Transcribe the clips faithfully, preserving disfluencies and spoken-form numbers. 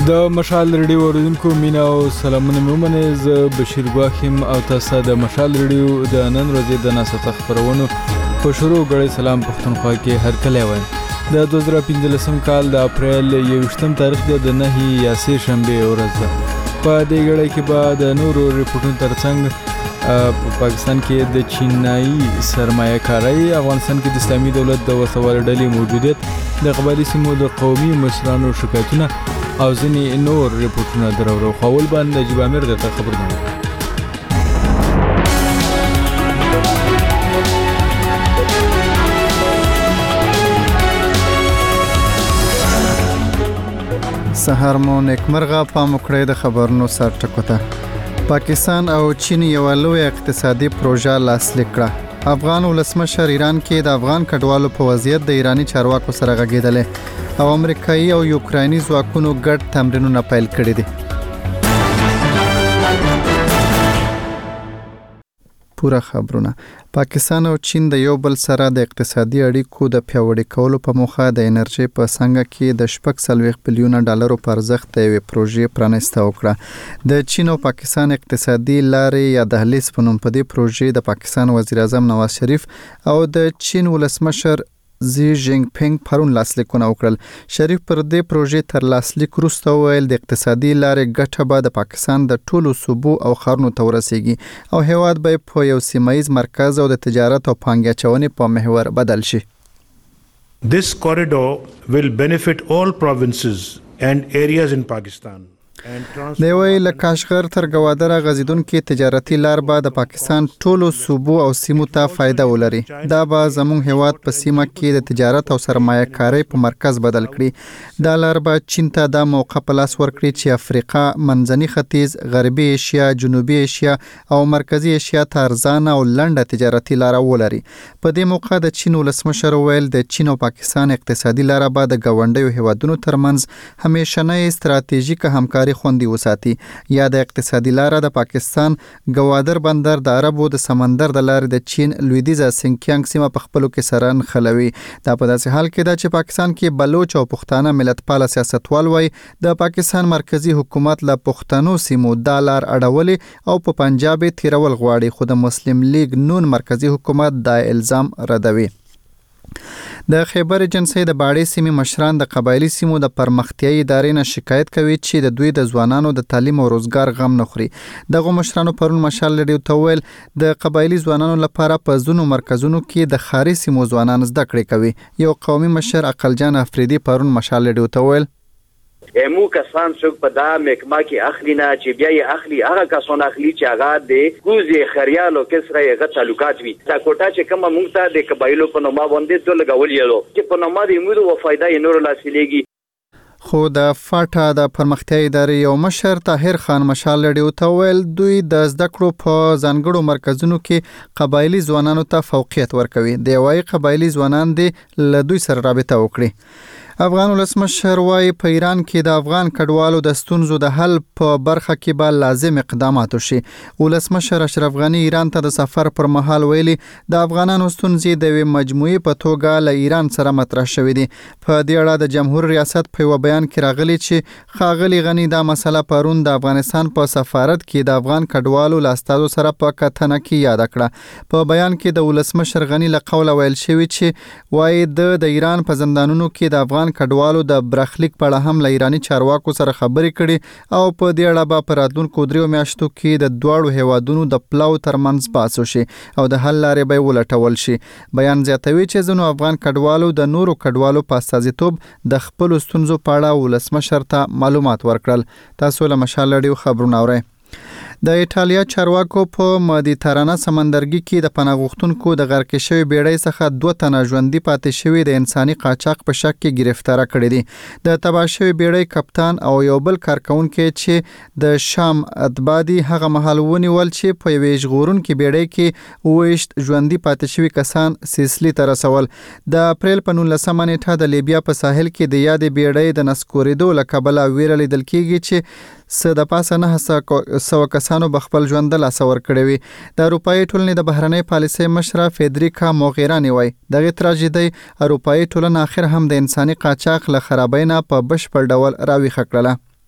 د مشال ریډیو اوریدونکو مینا او سلامونه مې ومنئ. زه بشیر ګواښ یم او تاسو د مشال ریډیو د نن ورځې د ناسته خپرونو په شروع غړي سلام پښتونخوا کې هرکلی وایم. د دوه زره پنځلسم کال د اپریل یوویشتم تاریخ د نهه یا سه شنبه ورځ ده. په دې غړي کې به د نورو ریپورتونو ترڅنګ په پاکستان کې د چینایي سرمایه کارۍ، افغانستان کې د اسلامي دولت د وسوال ډلې موجودیت، د قبایلي سیمو د قومي مشرانو شکایتونه او ځینې نور ریپورتونه درورو خول باندې نجیب امیر درته خبرونه سهار مو نیکمرغه. پام وکړئ د خبرونو سر ټکو ته. پاکستان او چین یو لوی اقتصادي پروژه لاسلیک کړه. افغان ولسمشر ایران کې د افغان کډوالو په وضعیت د ایرانی چارواکو سره غږېدل او امریکایي او یوکرایني ځواکونو ګډ تمرینونه پیل کړي دي. پورا خبرونه. پاکستان او چین د یو بل سره د اقتصادي اړیکو د پیاوړي کولو په موخه د انرژي په څنګه کې د شپږ سلويخ بلیونه ډالرو پر ارزښت د یوې پروژې پرانیسته وکړه. د چین او پاکستان اقتصادي لارې یا دهلیز په نوم په دې پروژې د پاکستان وزیر اعظم نواز شریف او د چین ولسمشر زی جینګ پینګ پرون لاسلیکونه وکړل. شریف پر دې پروژې تر لاسلیک وروسته وویل د اقتصادي لارې ګټه به د پاکستان د ټولو صوبو او ښارونو ته ورسیږي او هیواد به په یو سیمایي مرکز او د تجارت او پانګې اچونې په محور بدل شي. This corridor will benefit all provinces and areas in Pakistan. د یوې له کاشغر تر ګوادره غزیدونکې تجارتي لار به د پاکستان ټولو صوبو او سیمو ته فایده ولري. دا به زموږ هیواد په سیمه کې د تجارت او سرمایه کارۍ په مرکز بدل کړي. دا لار به چین ته دا موقع په لاس ورکړي چې افریقا، منځني ختیځ، غربي ایشیا، جنوبي ایشیا او مرکزي ایشیا ته ارزانه او لنډه تجارتي لار ولري. په دې موقع د چین ولسمشر ویل د چین او پاکستان اقتصادي لار به د ګاونډیو هیوادونو ترمنځ همیشنۍ ستراتیژیکه همکاري خوندي وساتي. یا د اقتصادي لاره د پاکستان ګوادر بندر د عربو د سمندر د لارې د چین لویدیځه سینکیانګ سیمه په خپلو کې سره نښلوي. دا په داسې حال کې ده چې پاکستان کې بلوچ او پښتانه ملتپاله سیاستوال وایي د پاکستان مرکزی حکومت له پښتنو سیمو دا لار اړولې او په پنجاب یې تیرول غواړي، خو د مسلم لیگ نون مرکزی حکومت دا الزام ردوي. د خیبر ایجنسی د باړې سیمې مشران د قبایلی سیمو د پرمختیايي ادارې نه شکایت کوي چې د دوی د ځوانانو د تعلیم او روزګار غم نه خوري. دغه مشرانو پرون مشال ریډیو ته ویل د قبایلی ځوانانو لپاره په ځینو مرکزونو کې د ښاري سیمو ځوانان زده کړې کوي. یو قومي مشر عقلجان افریدي پرون مشال ریډیو ته ویل امو کسان څوک په دا مکما کې اخلي نه چې بیا یې اخلي هغه کسان اخلي چې هغه د ګوزي خریالو کسره یې تعلقات وي. دا کوټه چې کومه مونږ ته د قبایلو په نوم باندې ټول لګول یلو چې په نوم د امید او فائدہ یې نور لاسلېږي. خو د فاټا د پرمختیايي ادارې یو مشر طاهر خان مشال ریډیو ته ویل دوی د زده کړو په ځانګړو مرکزونو کې قبایلی ځوانانو ته فوقیت ورکوي. د یوې قبایلی ځوانان دي له دوی سره رابطه وکړي. افغان ولسمشر وايي په ایران کې د افغان کډوالو د ستونزو د حل په برخه کې به لازم اقدامات وشي. ولسمشر اشرف غنی ایران ته د سفر پر مهال ویلي د افغانانو ستونزې د یوې مجموعي په توګه له ایران سره مطرح شوې دي. په دې اړه د جمهور ریاست په یو بیان کې راغلي چې ښاغلي غنی دا مسله پرون د افغانستان په سفارت کې د افغان کډوالو له استازو سره په کتنه کې یاد کړه. په بیان کې د ولسمشر غنی له قوله ویل شوی چې وايي د ایران په زندانونو کې د افغان کډوالو د برخلیک په اړه هم له ایرانی چارواکو سره خبرې کړي او په دې اړه به په راتلونکو دریو میاشتو کې د دواړو هیوادونو د پلاو ترمنځ بحث وشي او د حل لارې به ولټول شي. بیان زیاتوي چې ځینو افغان کډوالو د نورو کډوالو په استازیتوب د خپلو ستونزو په اړه ولسمشر ته معلومات ورکړل. تاسو له مشال ریډیو خبرونه اورئ. د ایټالیا چارواکو په مدیترانه سمندرګي کې د پناه غوښتونکو د غرق شوی بیړۍ څخه دوه تنه ژوندي پاتې شوي د انساني قاچاق په شک کې گرفتار کړي دي. د تباه شوی بیړۍ کپتان او یو بل کارکونکو چې د شام اتبادي هغه مهال ونیول چې په یوې ژغورونکې بیړۍ کې وېشت ژوندي پاتې شوي کسان سیسلی ته رسول. د اپریل په نولسمه نیټه د لیبیا په ساحل کې د یادې بیړۍ د نسکورېدو له کبله ویره لیدل کېږي چې څه د پاسه نه سوه کسانو به خپل ژوند د لاسه ورکړی وي. د اروپایي ټولنې د بهرنۍ پالیسۍ مشره فیدریکا موغیرانی وایي دغه تراژیدي اروپایي ټولنه اخر هم د انساني قاچاق له خرابۍ نه په بشپړ ډول راویښه کړله.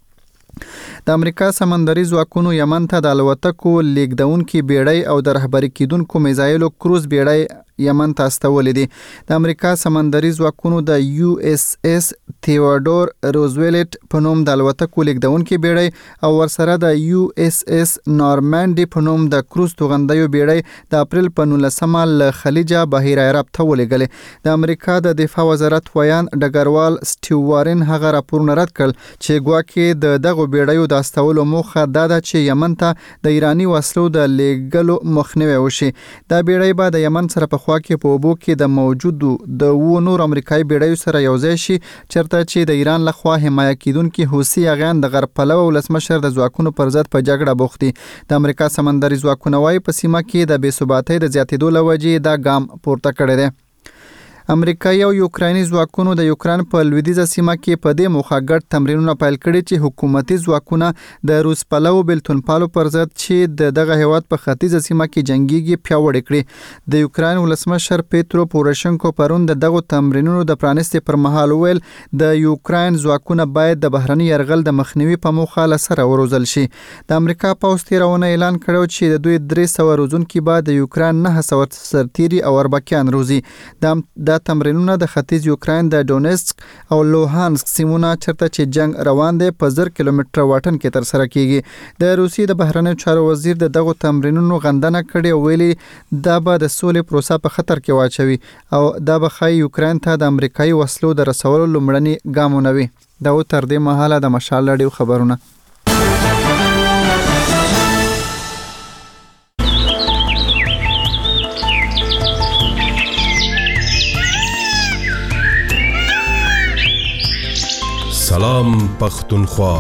د امریکا سمندري ځواکونو یمن ته د الوتکو لیږدونکي بیړۍ او د رهبري کیدونکو میزایلو کروز بیړۍ یمن ته استولې دي. د امریکا سمندري ځواکونو د یو اس اس تیوډور روزویلټ په نوم د الوتکو لیږدونکي بیړۍ او ورسره د یو اس اس نورمانډي په نوم د کروز توغندیو بیړۍ د اپریل په نولسمه له خلیجه بحیره عرب ته ولېږلې. د امریکا د دفاع وزارت ویان ډګروال سټیو وارن هغه راپورونه رد کړل چې ګواکې د دغه بیړیو د استولو موخه دا ده چې یمن ته د ایرانی وسلو د لیږلو مخنیوی وشي. دا بیړۍ به د یمن سره په خوا کې په اوبو کې د موجودو د و نور امریکایي بیړیو سره یوځای شي، چرته چې د ایران لخوا حمایه کیدونکي حوثي اغیان د غرب پلوه ولسمشر د ځواکونو پر ضد په جګړه بوخت دي. د امریکا سمندري ځواکونه وايي په سیمه کې د بې ثباتۍ د زیاتېدو له وجې دا ګام پورته کړی دی. امریکایي او یوکرایني ځواکونو د یوکران په لویدیځه سیمه کې په دې موخه ګډ تمرینونه پیل کړي چې حکومتي ځواکونه د روس پلوو بېلتونپالو پر ضد چې د دغه هیواد په ختیځه سیمه کې جنګيږي پیاوړي کړي. د یوکران ولسمشر پیترو پوروشنکو پرون د دغه تمرینونو د پرانستې پر مهال ویل د یوکران ځواکونه باید د بهرني یرغل د مخنیوي په موخه له سره وروزل شي. د امریکا پوځ تیرونه اعلان کړو چې د دوی درې سوه روزونکي به د یوکران نه سوه سرتیري او اربکیان روزي. د تمرینونه د ختیځ یوکران د ډونیسک او لوهانسک سیمونه چرته چې جنگ روان دی په زر کیلومتره واټن کې تر سره کیږي. د روسي د بهرنیو چارو وزیر د دغه تمرینونو غندنه کړې او ویلي دا به د سولې پروسه په خطر کې واچوي او دا به ښایي یوکران ته د امریکایي وسلو د رسولو لومړني ګامونه وي. دا و تر دې مهاله د مشال لړیو خبرونه. سلام پختونخوا.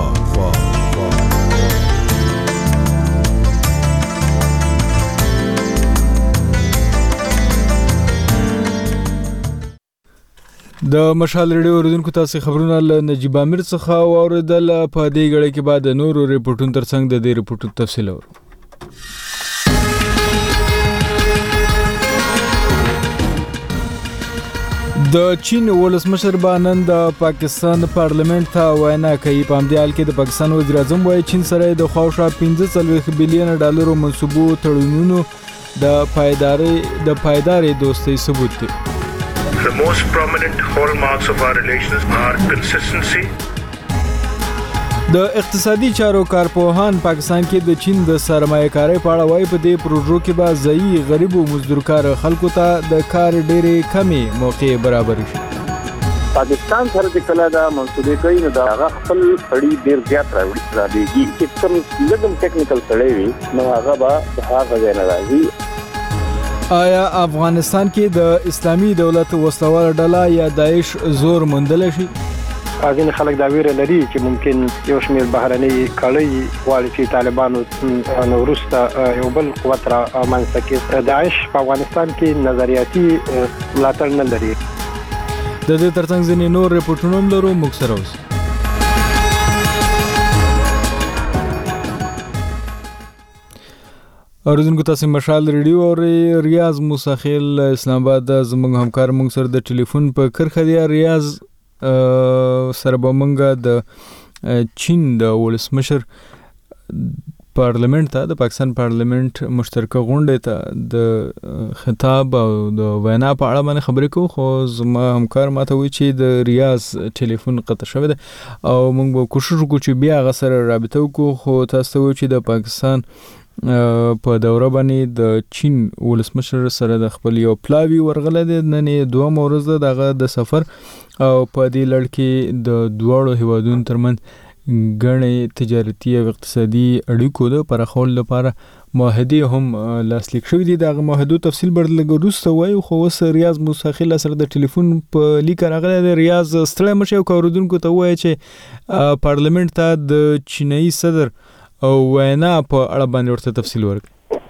د مشال ریډیو اوریدونکو تاسو خبرونه له نجیب امیر څخه واوریدل. په دې غړي کې بعد نورو ریپورتونو ترڅنګ د دې ریپورتونو تفصیل اورو. د چین ولسمشر بانن د پاکستان پارلیمنت ته وینا کوي. په همدې حال کې د پاکستان وزیر اعظم وایي چین سره د خواوشا پنځه څلوېښت بلین ډالرو منصوبو تړونونو د پایداري د پایداري دوستۍ ثبوت دی. The most prominent hallmarks of our relations are consistency. د اقتصادي چارو کارپوهان پاکستان کې د چین د سرمایه‌کارۍ په اړه وایي په دې پروژو کې به ځایي غریب او مزدورکار خلکو ته د کار ډېرې کمې موقع برابر شي. پاکستان سره چې کله دا منصوبې کوي نو دا هغه خپل سړي ډېر زیات راوړي را دیږي چې کوم لږم ټیکنیکل سړی وي نو هغه به هغه ځای نه راځي. آیا افغانستان کې د اسلامي دولت وسلوال ډله یا داعش زور موندلی شي؟ ځینې خلک دا ویره لري چې ممکن یو شمېر بهرنۍ کړۍ غواړي چې طالبانو نو وروسته یو بل قوت را منځته کړي. داعش په افغانستان کې نظریاتي ملاتړ نه لري. د دې ترڅنګ ځینې نور ریپورټونه هم لرو. موږ سره اوسئ. اوریدونکو تاسو مشال ریډیو او ریاض موسیخیل اسلام آباد زموږ همکار موږ سره د ټلیفون په کرخه دی. ریاض سره به موږ د چین د ولسمشر پارلیمنت ته د پاکستان پارلیمنت مشترکه غونډې ته د خطاب او د وینا په اړه باندې خبرې کوو، خو زما همکار ماته وایي چې د ریاض ټلیفون قطع شوی دی او موږ به کوشش وکړو چې بیا هغه سره رابطه وکړو. خو تاسو ته وایو چې د پاکستان په دوره باندې د چین ولسمشر سره د خپل یو پلاوی ورغله دی. نن یې دوه ورځ ده دغه د سفر او په دې لړ کې د دواړو هیوادونو ترمنځ ګڼې تجارتي او اقتصادي اړیکو د پراخولو لپاره معاهدې هم لاسلیک شوي دي. دغه معاهدو تفصیل به لږ وروسته وایو، خو اوس ریاض موسیخیل سره د ټلیفون په لیکه راغلی دی. ریاض ستړی مه شئ او که اورېدونکو ته ووایه چې پارلیمنت ته د چینایي صدر او وینا په اړه باندې ورته تفصیل ورکړي.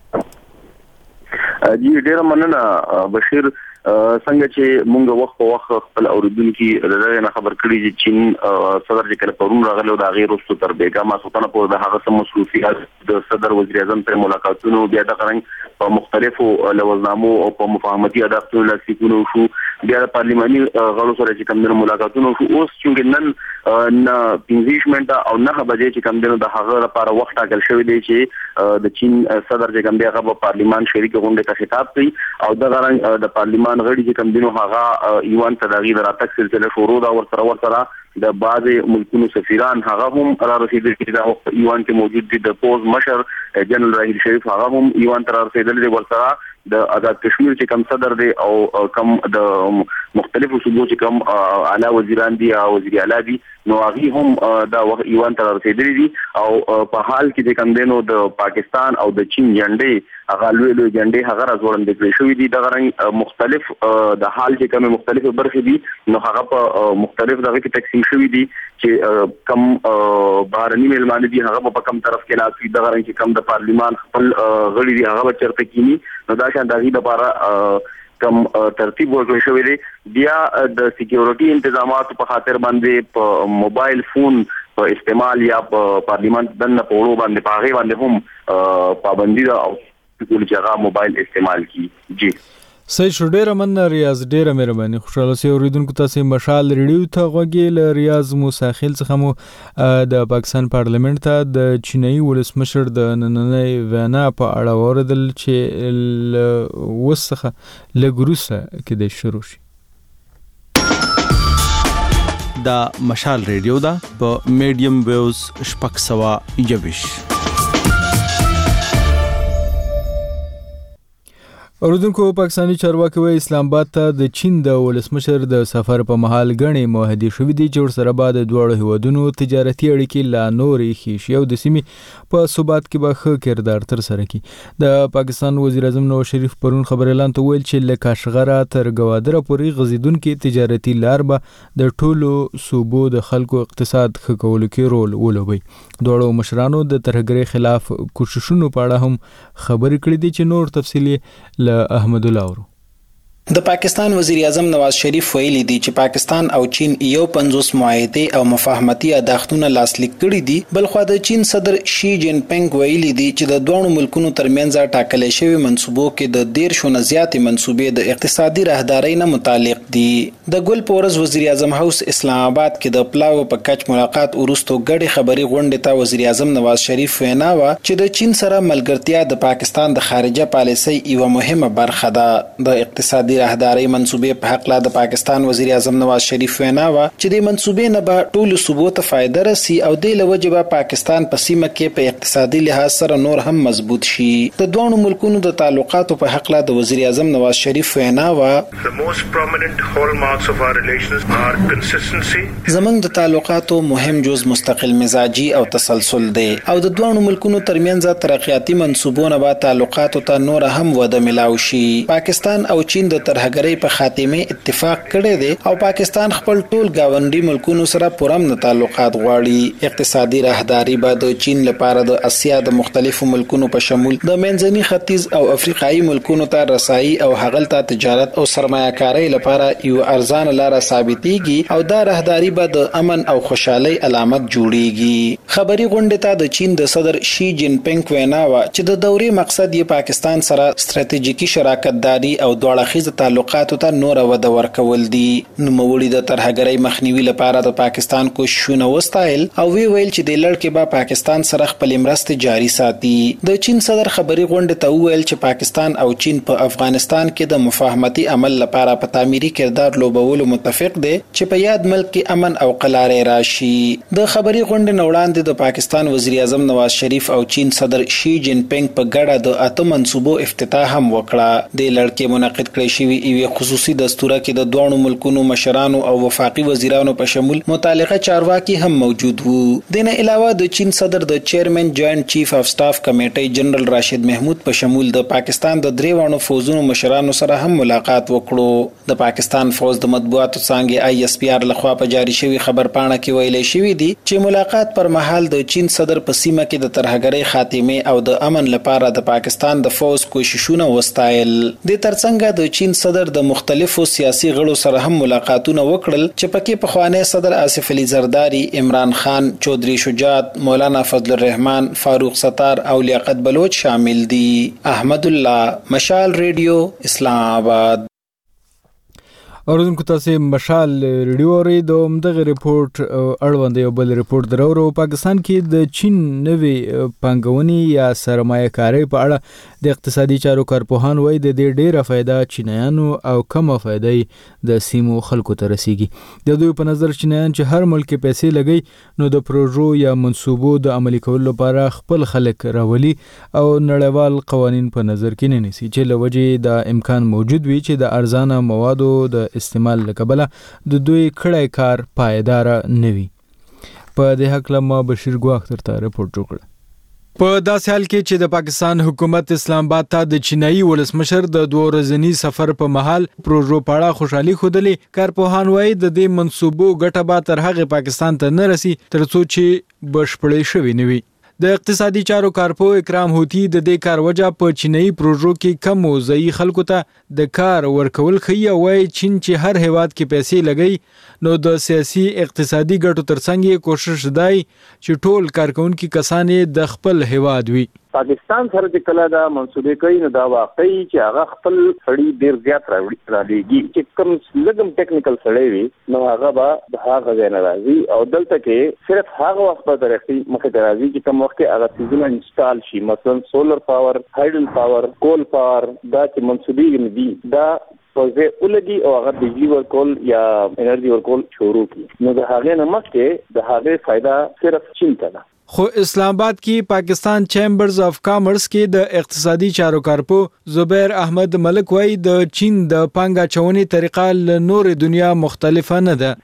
جی ډیره مننه بشیر. څنګه چې مونږ وخت په وخت خپل اوریدونکو لري نه خبر کړی چې چین صدر چې کله پرون راغلی او د غیر وروسته تر بیګا ما سلطنه په د هغه سم مصروفیات د صدر وزیر اعظم سره ملاقاتونو بیا د قرنګ په مختلفو لوزنامو او په مفاهمتي اهدافو لاسلیکونو شو بیا د پارلماني غړو سره چې کوم د ملاقاتونو شو اوس چې نن نه پنځه او نه بجې چې کوم د هغه لپاره وخت ټاکل شوی دی چې د چین صدر چې کوم دی هغه په پارلمان شریک غونډه ته خطاب کوي او د غرنګ د پارلمان غړي چې کوم دینو هغه ایوان تداغي دراتک سلسله شروع دا ورسره ورسره د بعض ملکونو سفیران هغه هم را رسیدل چې د ایوان کې موجود دي د پوز مشر جنرال راهیل شریف هغه هم ایوان تر رسیدل دي ورسره د آزاد کشمیر چې کوم صدر دی او کوم د مختلفو صوبو چې کوم اعلی وزیران دي او وزیر اعلی دي نو هغه هم دا ایوان تر رسیدل دي او په حال کې د کوم دینو د پاکستان او د چین جنډې هغه لوی لوی جنډې هغه راځوړل دي شوې دي د غرنګ مختلف د حال کې کوم مختلف برخې دي نو هغه په مختلف دغه کې تقسیم شوې دي چې کم بهرني ملمانه دي هغه په کم طرف کې ناسي د غرنګ کې کم د پارلمان خپل غړي دي هغه چرته کینی نو دا شان دغه لپاره کم ترتیب ورکړل شوی دی بیا د سکیورټي تنظیماتو په خاطر باندې په موبایل فون په استعمال یا په پارلیمان دنه په وړو باندې په هغه باندې هم پابندي ده او ټول جگہ موبایل استعمال کی جی سې شو ډیره من ریاض ډیره مهرباني خوشاله سي اوریدونکو تاسو مشال ریډیو ته غوږی ل ریاض موساخیل څخه مو د پاکستان پارلیمنت ته د چینایي ولسمشر د نننۍ وینا په اړه اوریدل چې وسخه لګروسه کې د شروع شي دا مشال ریډیو دا په میډیم ویوز شپږ سوه یوویشت اوردونکو پاکستانی چارواکي وایي اسلام آباد ته د چین د ولسمشر د سفر په مهال غني معاهدې شوې دي چې ورسره بعد دواړو هیوادونو تجارتي اړیکې لا نورې ښې شي او د سیمې په ثبات کې به ښه کردار تر سره کړي د پاکستان وزیر اعظم نواز شریف پرون خبر اعلان ته ویل چې له کاشغره تر ګوادره پورې غځېدونکې تجارتي لار به د ټولو صوبو د خلکو اقتصاد ښه کولو کې رول ولوبوي دواړو مشرانو د ترهګرۍ خلاف کوششونو په اړه هم خبرې کړې دي چې نور تفصیلي ل احمد الله ورو د پاکستان وزیر اعظم نواز شریف ویلي دی چې پاکستان او چین یو پنځوس معاهده او مفاهمتي اهدافتونه لاسلیک کړي دي بلخو د چین صدر شي جین پینګ ویلي دی چې د دوه ملکونو ترمنځ ټاکل شوی منصوبو کې د ډیر شونه زیاتې منصوبې د اقتصادي راهدارۍ نه متعلق دي د ګل پورز وزیر اعظم هاوس اسلام آباد کې د پلاو په کچ ملاقات ورستو غړي خبري غونډه ته وزیر اعظم نواز شریف وینا وا چې د چین سره ملګرتیا د پاکستان د خارجه پالیسۍ یو مهمه برخه ده د اقتصادي راهدارۍ منصوبې په حق لا د پاکستان وزیر اعظم نواز شریف وینا وا چې د منصوبې نه به ټول صوبو ته فائدہ رسي او د لوجبه پاکستان په سیمه کې په اقتصادي لحاظ سره نور هم مضبوط شي د دوه ملکونو د تعلقاتو په حق لا د وزیر اعظم نواز شریف وینا وا The most prominent hallmarks of our relations are consistency. زمونږ د تعلقاتو مهم جز مستقل مزاجي او تسلسل دی او د دوه ملکونو ترمنځ ترقیاتي منصوبونه به تعلقاتو ته نور هم وده ملاوي شي پاکستان او چین د ترهګرۍ په خاتمه اتفاق کړی دی او پاکستان خپل ټول گاونډي ملکونو سره پرامن تعلقات غواړي اقتصادي راهداري به د چین لپاره د اسیا د مختلفو ملکونو په شمول د منځني ختیځ او افریقایي ملکونو ته رسایي او هغلته تجارت او سرمایه‌کاري لپاره یو ارزان لار ثابتېږي او دا راهداري به د امن او خوشحالي علامت جوړيږي خبري غونډه ته د چین د صدر شي جین پینګ وینا وا چې د دورې مقصد یې پاکستان سره ستراتیژیکي شراکت داري او دوړاخیز تعلقاتو ته نور وده ورکول دي نو موړي د ترهګرۍ مخنیوي لپاره د پاکستان کوششونه وستایل او وی ویل چې د لړ کې به پاکستان سره خپل مرستې جاري ساتي د چین صدر خبري غونډه ته ویل چې پاکستان او چین په افغانستان کې د مفاهمتي عمل لپاره په تعمیري کردار لوبولو متفق دي چې په یاد ملک کې امن او قلارې راشي د خبري غونډې نوړاندې د پاکستان وزیر اعظم نواز شریف او چین صدر شي جین پینګ په ګډه د اته منصوبو افتتاح هم وکړه د لړ کې منعقد کړی شوی یو خصوصي دستوره کې د دوه ملکونو مشرانو او وفاقي وزیرانو په شمول متعلقه چارواکي هم موجود وو دنه علاوه د چین صدر د چیرمن جوائنٹ چیف اف سټاف کمیټي جنرال راشد محمود په شمول د پاکستان د دریوانو فوزونو مشرانو سره هم ملاقات وکړو د پاکستان فوز د مطبوعاتو څنګه آی اس پی آر لخوا په جاری شوی خبر پاڼه کې ویلي شوی دی چې ملاقات پر مهال د چین صدر په سیمه کې د ترهګرۍ خاتمه او د امن لپاره د پاکستان د فوز کوششونه وستایل د ترڅنګ د چین چین صدر د مختلفو سیاسي غړو سره هم ملاقاتونه وکړل چې پکې پخوانی صدر آصف علي زرداری، عمران خان، چودھری شجاعت، مولانا فضل الرحمن، فاروق ستار او لیاقت بلوچ شامل دي. احمد الله، مشال ریډیو، اسلام آباد. اوردونکو تاسو مشال ریډیو اوري د دغه ریپورت اړوند یو بل ریپورت درو پاکستان کې د چین نوې پانګونې یا سرمایه کاري په اړه د اقتصادي چارو کارپوهان وایي د دې ډیره فائدہ چینایانو او کمه فائدې د سیمو خلکو ته رسیږي. د دوی په نظر چینایان چې هر ملک پیسې لګي نو د پروژو یا منصوبو د عملي کولو لپاره خپل خلک راولي او نړیوال قوانین په نظر کې نه نیسي چې لوجه د امکان موجود وي چې د ارزانه موادو د استعمال لکبله د دوی کړای کار پایدار نه وي. په دې حق لمه بشیر ګواخ ترته رپورت جوړ کړ. په داسې حال کې چې د پاکستان حکومت اسلام آباد ته د چینایي ولسمشر د دوه ورځني سفر په مهال پروژو پاړه خوشحالي خودلې، کارپوهان وایي د دې منصوبو ګټه به تر هغه پاکستان ته نه رسي ترڅو چې بشپړې شوي نه وي. د اقتصادي چارو کارپو اکرام هوتی د دې کار وجه په چینایي پروژو کې کم او ضعیف خلکو ته د کار ورکول خي وای چین چې هر هیواد کې پیسې لګي نو د سیاسي اقتصادي ګټو ترڅنګ کوشش دی چې ټول کارکونکو کسان د خپل هیواد وي. پاکستان سره چې کله دا منسوبې کوي نو دا واقعي چې هغه خپل سړی ډیر زیات راوړي را لېږي چې کوم لګم ټیکنیکل سړی وي نو هغه به د هغه ځای نه راځي او دلته کې صرف هغه وخت به درختي مخه راځي چې کوم وخت هغه سیزونه انسټال شي، مثلا سولر پاور، هایډل پاور، کول پاور، دا چې منسوبې دي دا پوزه ولګي او هغه بجلی ورکول یا انرژي ورکول شروع کی نو د هغه نه مخکې د هغه فائدہ صرف چین ته ده. خو اسلام آباد کې پاکستان چیمبرز اف کامرس کې د اقتصادي چارو کارپو زبیر احمد ملک وایي د چین د پانګه چونې طریقه له نور دنیا مختلفه نه ده.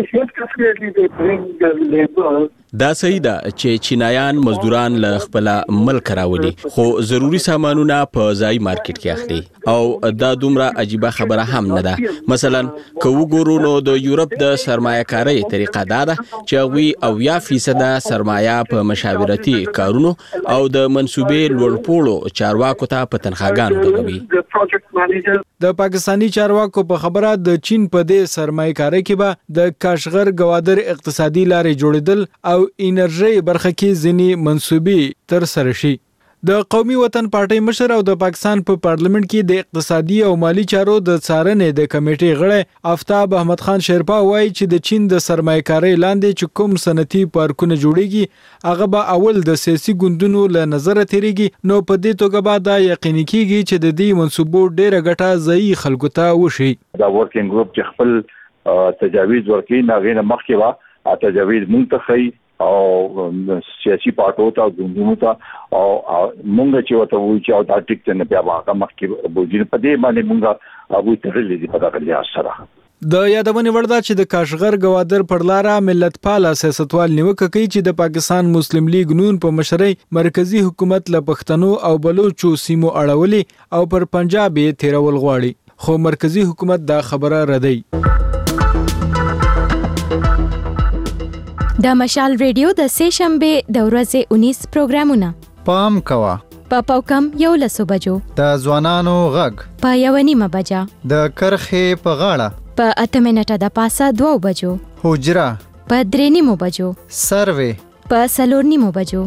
دا صحیح ده چې چینایان مزدوران له خپل ملک راولي خو ضروری سامانونه په ځای مارکیټ کې اخلي او دا دومره عجیبه خبره هم نه ده. مثلا که وګورو نو د یورپ د سرمایه کاري طریقه دا ده چې وی او یا فیصد سرمایه په مشاورتي کارونو او د منسوبې لوړپوړو چارواکو ته په تنخواګانو لګوي. د پاکستانی چارواکو په خبره د چین په دې سرمایه کاري کې به د کاشغر گوادر اقتصادي لارې جوړیدل او انرژي برخه کې ځینی منسوبي تر سره شي. د قومي وطن پارټي مشر او د پاکستان په پارلیمنت کې د اقتصادي او مالی چارو د څارنې د کمیټې غړی آفتاب احمد خان شیرپا وایي چې د چین د سرمایه‌کارۍ لاندې چې کوم صنعتي پارکونه جوړیږي هغه به اول د سیاسي ګوندونو له نظر تیریږي نو په دې توګه به دا یقیني کیږي چې د دې منصوبو ډیره ګټه ځای خلکو ته وشي. دا ورکینګ ګروپ چې خپل تجاویز ورکړي ناغې نه مخکې وا تجاویز منتخي او سیاسي پارټو ته ګوندونو ته او مونږ چې وته وی چې او دا ټیک نه بیا واګه مخکې بوجي په دې باندې مونږه ابو تغلی دي په دغه لحاظ سره. د یادونې وړ ده چې د کاشغر گوادر پر لاره ملت پاله سیاستوال نیوکه کوي چې د پاکستان مسلم لیگ نون په مشرۍ مرکزی حکومت له پښتنو او بلوچو سیمو اړولې او پر پنجاب یې تیرول غواړي خو مرکزی حکومت دا خبره ردی. د مشال ریډیو د سه شنبه د ورځې انیس پروګرامونه پام کوا په پاوکم یو لسو بجو د ځوانانو غږ په یو نیمه بجا د کرخې په غاړه په اته منټه د پاسه دوه بجو حجره په درې نیمو بجو سروې په څلور نیمو بجو.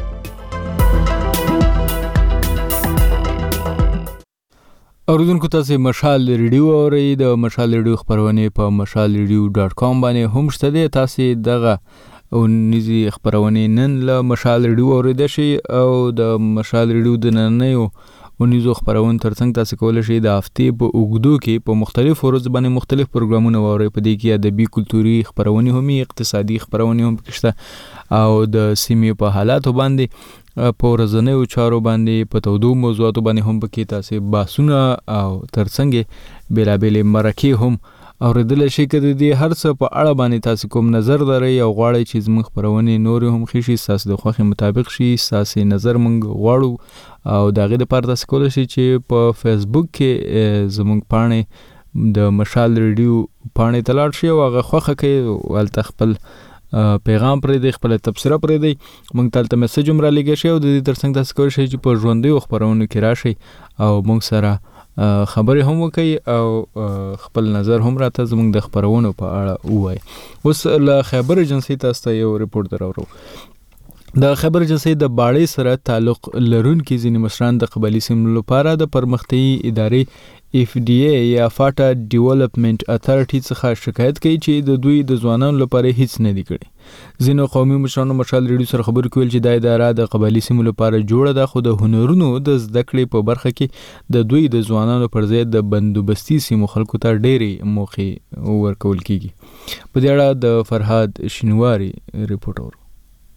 اوردونکو تاسو مشال ریډیو اورئ. د مشال ریډیو خبرونه په مشال ریډیو ډاټ کام باندې هم شته دي. تاسو دغه او نيزي خبرونه نن له مشال ریډیو اوریدل شي او د مشال ریډیو د نننیو او نيزو خبرونه ترڅنګ تاسو کولای شئ د هفته په اوګدو کې په مختلفو ورځ باندې مختلف پروګرامونه وورئ. په دې کې ادبي کلتوري خبرونه هم اقتصادي خبرونه هم پکښته او د سیمې په حالاتو باندې په ورځنیو چارو باندې په تودو موضوعاتو باندې هم پکې تاسو باسونه او ترڅنګ بیلابېلې مرکې هم اوریدل شي. کده دې هر څه په اړه باندې تاسو کوم نظر لرئ او غواړئ چې زموږ خبرونه نور هم خشي تاسو د خوښي مطابق شي تاسو نظر مونږ غواړو او دغه د پاره تاسو کولای شئ چې په فیسبوک کې زموږ پاڼه د مشال ریډیو پاڼه تلاړ شي او هغه خوخه کې ولته خپل پیغام پرې دی خپل تبصره پرې دی مونږ تلته میسج هم را لګی شي او د دې ترڅنګ تاسو کولای شئ چې په ژوندۍ خبرونو کې راشي او مونږ سره خبرې هم وکړي او خپل نظر هم راته زموږ د خبرونو په اړه ووایي. اوس له خیبر ایجنسي تاسو ته یو ریپورت دراوړو. د خیبر ایجنسي د باړې سره تعلق لرونکي ځینې مشران د قبایلي سیمو لپاره د پرمختیایي ادارې اف ډي اي یا فاټا ډیولپمنٹ اتھارټي څخه شکایت کوي چې د دوی د ځوانانو لپاره هیڅ نه دی کړی. ځینو قومي مشرانو مشال ریډیو سره خبرې کول چې دا اداره د قبایلي سیمو لپاره جوړه ده، خو د هنرونو د زده کړې په برخه کې د دوی د ځوانانو پر ځای د بندوبستي سیمو خلکو ته ډېرې موقع ورکول کیږي. په دې اړه د فرهاد شینواری ریپورټ اورو.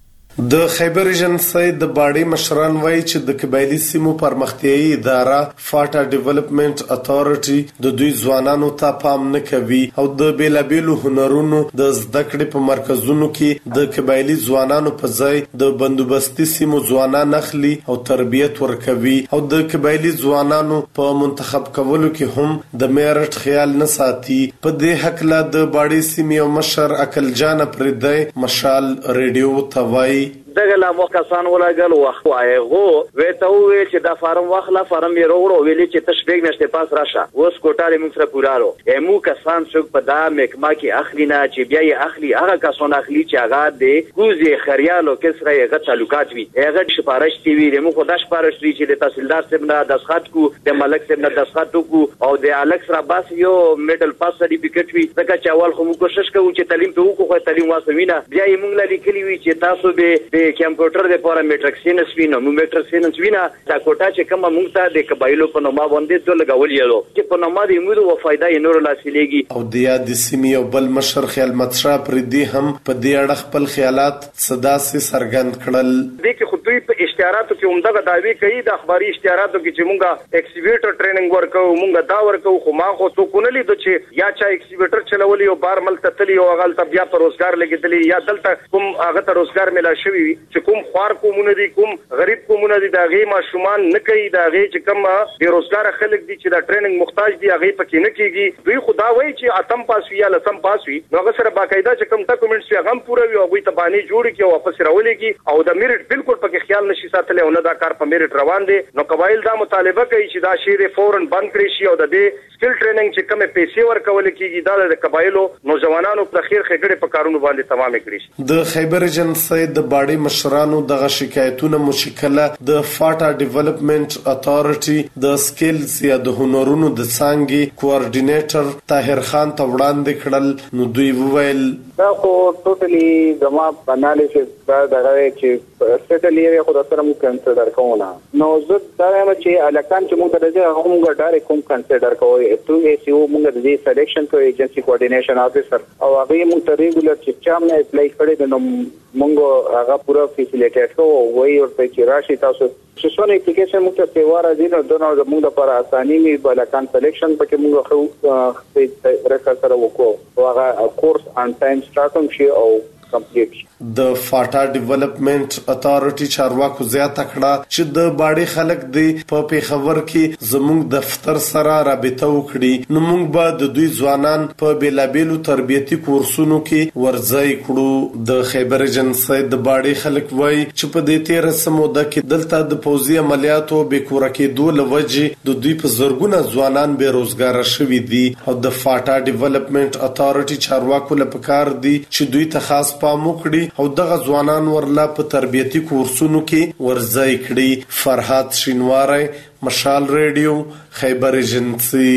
د خیبر ایجنسي د باړې مشران وایي چې د قبایلي سیمو پرمختیایي اداره فاټا ډیولپمنٹ اتھارټي د دوی ځوانانو ته پام نه کوي او د بیلابیلو هنرونو د زده کړې په مرکزونو کې د قبایلي ځوانانو په ځای د بندوبستي سیمو ځوانان اخلي او تربیت ورکوي او د قبایلي ځوانانو په منتخب کولو کې هم د میرټ خیال نه ساتي. په دې حق لا د باړې سیمې او مشر عقل جان پردی مشال ریډیو ته وایي دغه لا مو کسان ولاګل وخت وایغو وته وی چې دا فارم واخلا فارم یې وروړو ویلي چې تشبیق نشته پاس راشه اوس کوټاله موږ سره پورالو مو کسان څوک په دا مکما کې اخلینا چې بیا یې اخلي هغه کسان اخلي چې هغه د ګوزي خریالو کسره یې تعلقات وي هغه سپارښت وی د مو خدای سپارښت وی چې د تحصیلدار صاحب نه دسخط کو د ملک صاحب نه دسخط کو او د الکس را باس یو میډل پاس سرټیفیکټ وی ځکه چې اول خو موږ کوشش کوو چې تعلیم ته وکړو تعلیم واسوینه بیا یې موږ لیکلی وی چې تاسو به کمپیوټر د پاره میټرکسینس وینو مو میټرکسینس وینا دا کوټه چې کومه موږ ته د قبایلو په نوما باندې ټول لګول یلو چې په نوما د موږ او فائدہ یې نور لاسلیږي. او د یاد سیمې او بل مشر خیال متشا پر دې هم په دې اړه خپل خیالات صدا سي سرګند کړل. د کې خطوی په اشتهاراتو کې عمده دعوی کوي د اخباري اشتهاراتو کې چې موږ ایکسیویټر ټریننګ ورکو موږ دا ورکو خو ما خو څوک نه لیدو چې یا چا ایکسیویټر چلولي او بار مل تتلی او غل ته بیا پر روزګار لګیدلی یا دلته کوم هغه ته روزګار ملا شوی چې کوم خوار کومونه دي کوم غریب کومونه دي دا غي ماشومان نه کوي دا غي چې کوم بیروزګار خلک دي چې دا ټریننګ محتاج دي هغه پکې نه کیږي. دوی خدا وایي چې اتم پاس وی یا لسم پاس وی نو هغه سره باقاعده چې کوم ډاکومېنټس وي هغه پوره وي او غوي ته باندې جوړ کی او واپس راولېږي او د میرټ بالکل پکې خیال نشي ساتل او نه دا کار په میرټ روان دي. نو قبایل دا مطالبه کوي چې دا شی د فورن بند کړي شي او د دې سکل ټریننګ چې کومه پیسې ورکول کیږي دا د قبایلو نوجوانانو په خیر خګړې په کارونو باندې تمام کړي شي. د خیبر ایجنسي د باړې مشرانو دغه شکایتونه مشکله د فاټا ډیولپمنٹ اتھارټي د سکلز یا د هنرونو د څنګه کوارډینیټر طاهر خان ته وړاندې کړل. نو دوی وویل دا خو ټوټلی زما انالیسس دا دغه چې سټل ایریا خو د سره مو کنسیډر کوونه نو زه دا وایم چې الکان چې موږ درځه هغه موږ ډایرکټ کوم کنسیډر کوو ټو ای سی او موږ د دې سلیکشن کوو ایجنسی کوارډینیشن افیسر او هغه موږ ته ریګولر چې چا نه اپلای کړی نو موږ هغه پورا فیسیلیټیټ کوو وایي ورته چې راشي تاسو چې څونه اپلیکیشن موږ ته سیوار دي نو دنه د موږ لپاره اساني می بلکان سلیکشن پکې موږ خو په رکه سره وکړو هغه کورس ان ټایم سٹارټم شي او کمپلیټ. د فاټا ډیولپمنٹ اتھارټي چارواکو زیاته کړه چې د باړې خلک دی په پیښور کې زموږ دفتر سره رابطه وکړي نو موږ به د دوی ځوانان په بیلابیلو تربیتي کورسونو کې ورځي کړو. د خیبر ایجنسي د باړې خلک وایي چې په دې تیر سموده کې دلته د پوزي عملیاتو به کور کې دوه لوجې د دوی په زرګونه ځوانان به روزګار شوي دي او د فاټا ډیولپمنٹ اتھارټي چارواکو لپاره دي چې دوی ته خاص پام وکړي او دغه ځوانان ورلا په تربیتي کورسونو کې ورځي کړي. فرهاد شینواری مشال ریډیو خیبر ایجنسي.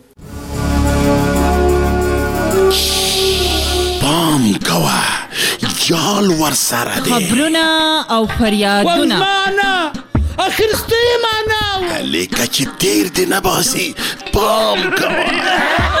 پام کوا یال ور سره دي خبرونه او فریادونه والمانا اخرسته معنا لیکه چې تیر دی نه باسي پام کوا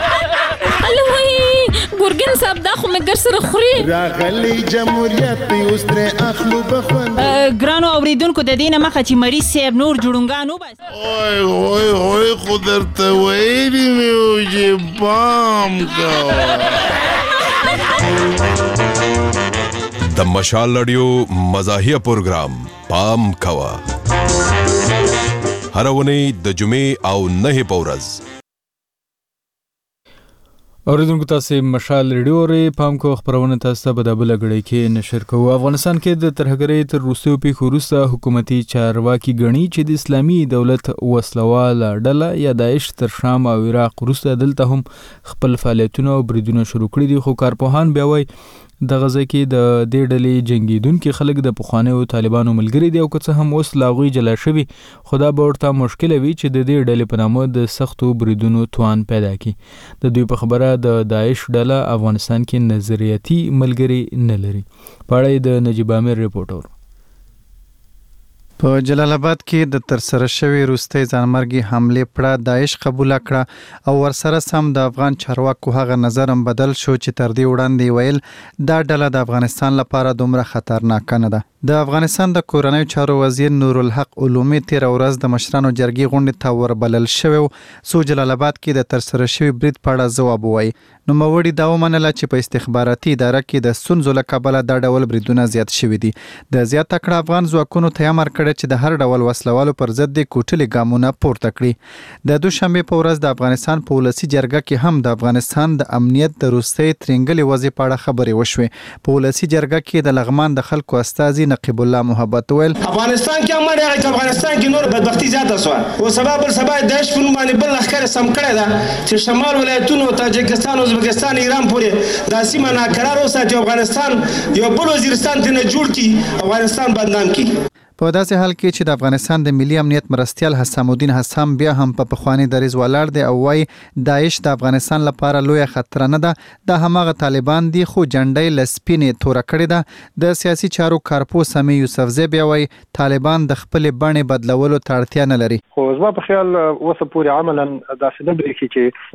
ګورګن صاحب دا خو مګر سره خوري راغلی جمهوریت اوس تر اخلو بخوند ګرانو اوریدونکو د دینه مخه چې مریض صاحب نور جوړونګانو بس اوه اوه اوه خو درته ویلي مې و چې پام کوه. د مشال رادیو مزاحیه پروګرام پام کوه هر ونی د جمعې او نه په ورځ. اوریدونکو تاسو مشال ریډیو ری پام کو خبرونه تاسو په دبل غړي کې نشر کوو. افغانستان کې د ترهګرۍ تر روسیو په خروسته حکومتي چارواکي غني چې د اسلامي دولت وسلوال ډله یا داعش تر شام او عراق روسته دلته هم خپل فعالیتونه او بریدونه شروع کړي دي. خو کارپوهان بیا وایي د غزه کې د دې ډلې جنگیدونکو خلک د پخوانیو طالبانو ملګري دي او که څه هم اوس لاغوي جلا شوي، خدا به ورته مشکل وي چې د دې ډلې په نامه د سختو بریدونو توان پیدا کړي. د دوی په خبره د داعش ډله افغانستان کې نظریاتي ملګري نه لري. په اړه د نجیب امیر ریپورټر. په جلال آباد کې د ترسره شوی روستي ځانمرګي حمله پړه داعش قبول کړه او ورسره سم د افغان چارواکو هغه نظرم بدل شو چې تر دې وړاندې ویل دا ډله د افغانستان لپاره دومره خطرناک نه ده. د افغانستان د کورنۍ چارو وزیر نور الحق علومي تیر ورځ د مشرانو جرګې غونډې ته وربلل شوی سو جلال آباد کې د ترسره شوی برید په اړه ځواب وایي. نو موري دا ومنله چې په استخباراتي اداره کې د ستونزو له کبله دا ډول بریدونه زیات شوي دي. د زیات تکړه افغان ځواکونو ته امر کړی چې د هر ډول وسلوالو پر ضد د کوټلې ګامونه پورته کړي. د دوشنبه په ورځ د افغانستان په ولسی جرګه کې هم د افغانستان د امنیت د روسي ترنګلې وځي په اړه خبرې وشوې. په ولسی جرګه کې د لغمان د خلکو استازي نقیب الله محبت ویل افغانستان کې امر هغه چې افغانستان کې نور بدبختی زیاته شو او سبب بل سبب داعش په نوم باندې بل لخر سم کړی دا چې شمال ولایتونو تاجکستان او ازبکستان ایران پورې د سیمه ناقرار اوسه افغانستان یو بل وزیرستان ته نه جوړ کی افغانستان بدنام کی. په داسې حال کې چې د افغانستان د ملي امنیت مرستیال حسام الدین حسام بیا هم په پخوانی دریز ولاړ دی او وايي داعش د افغانستان لپاره لوی خطر نه ده. د هماغه طالبان دي خو جنډۍ لسپینې تور کړی ده. د سیاسي چارو کارپو سمي یوسفزی بیا وايي طالبان د خپل بڼې بدلولو ته اړتیا نه لري. خو زما په خیال اوسه پورې عملاً داسې نه بریښي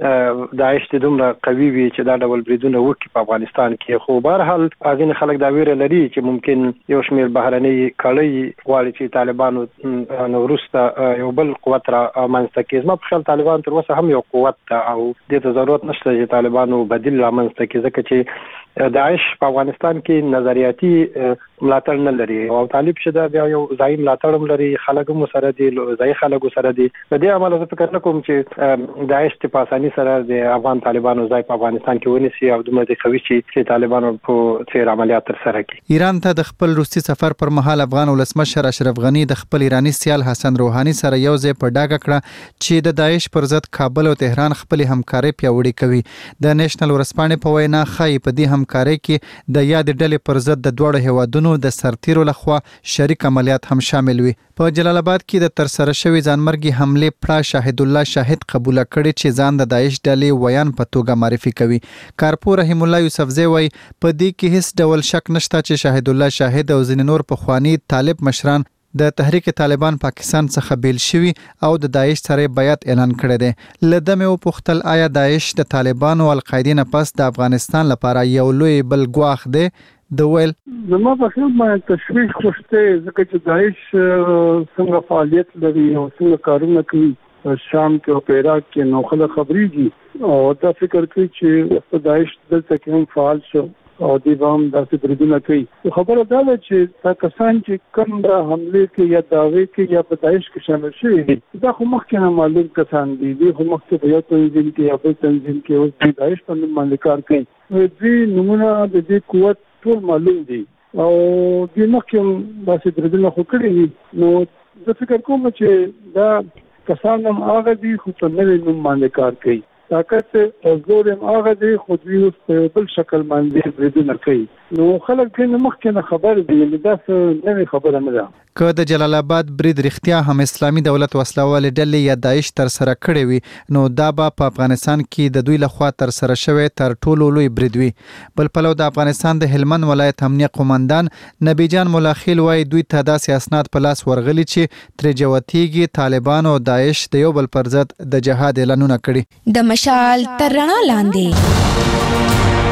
چې داعش د دومره قوي وي چې دا ډول بریدونه وکړي په افغانستان کې. خو به هر حال ځینې خلک دا ویره لري چې ممکن یو شمېر بهرنۍ کړۍ غواړي چې طالبانو نو وروسته یو بل قوت را منځته کړي. زما په خیال طالبان تر اوسه هم یو قوت ده او دې ته ضرورت نشته چې طالبانو بدیل را منځته کړي ځکه چې داعش په افغانستان کې نظریاتي ملاتړ نه لري او طالب شته بیا یو ځای ملاتړ هم لري، خلک هم سره دي، ځای خلک سره دي. په دې عمل زه فکر نه کوم چې داعش په اساني سره د افغان طالبانو ځای په افغانستان کې ونیسي او دومره د خوي چې طالبانو په څیر عملیات تر سره کړي. ایران ته د خپل روسي سفر پر مهال افغان ولسمشر اشرف غنی د خپل ایرانی سیال حسن روحاني سره یو ځای په ډاګه کړه چې د داعش پر ضد کابل او تهران خپل همکاري پیاوړي کوي. د نېشنل ورسپانې په وینا خای په دې همکاري کې د یاد ډلې پر ضد د دوړو هوادونو د سرتیرو لخوا شریک عملیات هم شامل وي. په جلال آباد کې د ترسره شوی ځانمرګي حمله پړه شاهد الله شاهد قبول کړي چې ځان د داعش ډلې ویان په توګه معرفي کوي. کارپور رحیم الله یوسفزی وایي په دې کې هیڅ ډول شک نشته چې شاهد الله شاهد او ځینې نور پخوانی طالب مشران د تحریک طالبان پاکستان څخه بیل شوي او د داعش سره بیعت اعلان کړی دی. لدمه او پختل آیا داعش د طالبانو او القاعده نه پس د افغانستان لپاره یو لوی بل ګواښ دی؟ د ویل زما په خیال باندې تشویش خوشته ځکه چې داعش څنګه فعالیت لري او څنګه کارونه کوي شام کې او عراق کې نو خلک خبريږي او دا فکر کوي چې داعش دلته کې هم فعال شو او دی هم داسې بریدونه کوي. خبره دا ده چې تا کسان چې کوم د حمله کې یا داوی کې یا په داعش کې شامل شوي دي دا خو مخکې نه معلوم کسان دي. دی خو مخکې په یو تنظیم کې یا بل تنظیم کې اوس د داعش په نوم باندې کار کوي. دوی نمونه د دې قوت ټول معلوم دي او د مخکې داسې بریدونه خو کړي دي. نو زه فکر کوم چې دا کسان هم هغه دي خو په نوې نوم باندې کار کوي. طاقت او زور هم هغه دی خو دوی اوس په بل شکل باندې بریدونه کوي. نو خلک ځینې مخکې نه خبر دي دا څه نوې خبره نه ده. که د جلال آباد برید رښتیا هم اسلامي دولت وسلوال ډلې یا داعش تر سره کړی وي نو دا به په افغانستان کې د دوی لخوا تر سره شوی تر ټولو لوی برید وي. بل پلو د افغانستان د هلمند ولایت امنیه قومندان نبی جان ملاخیل وایي دوی ته داسې اسناد په لاس ورغلي چې ترې جوتیږي طالبان او داعش د یو بل پر ضد د جهاد اعلانونه کړي. د مشال تر رڼا لاندې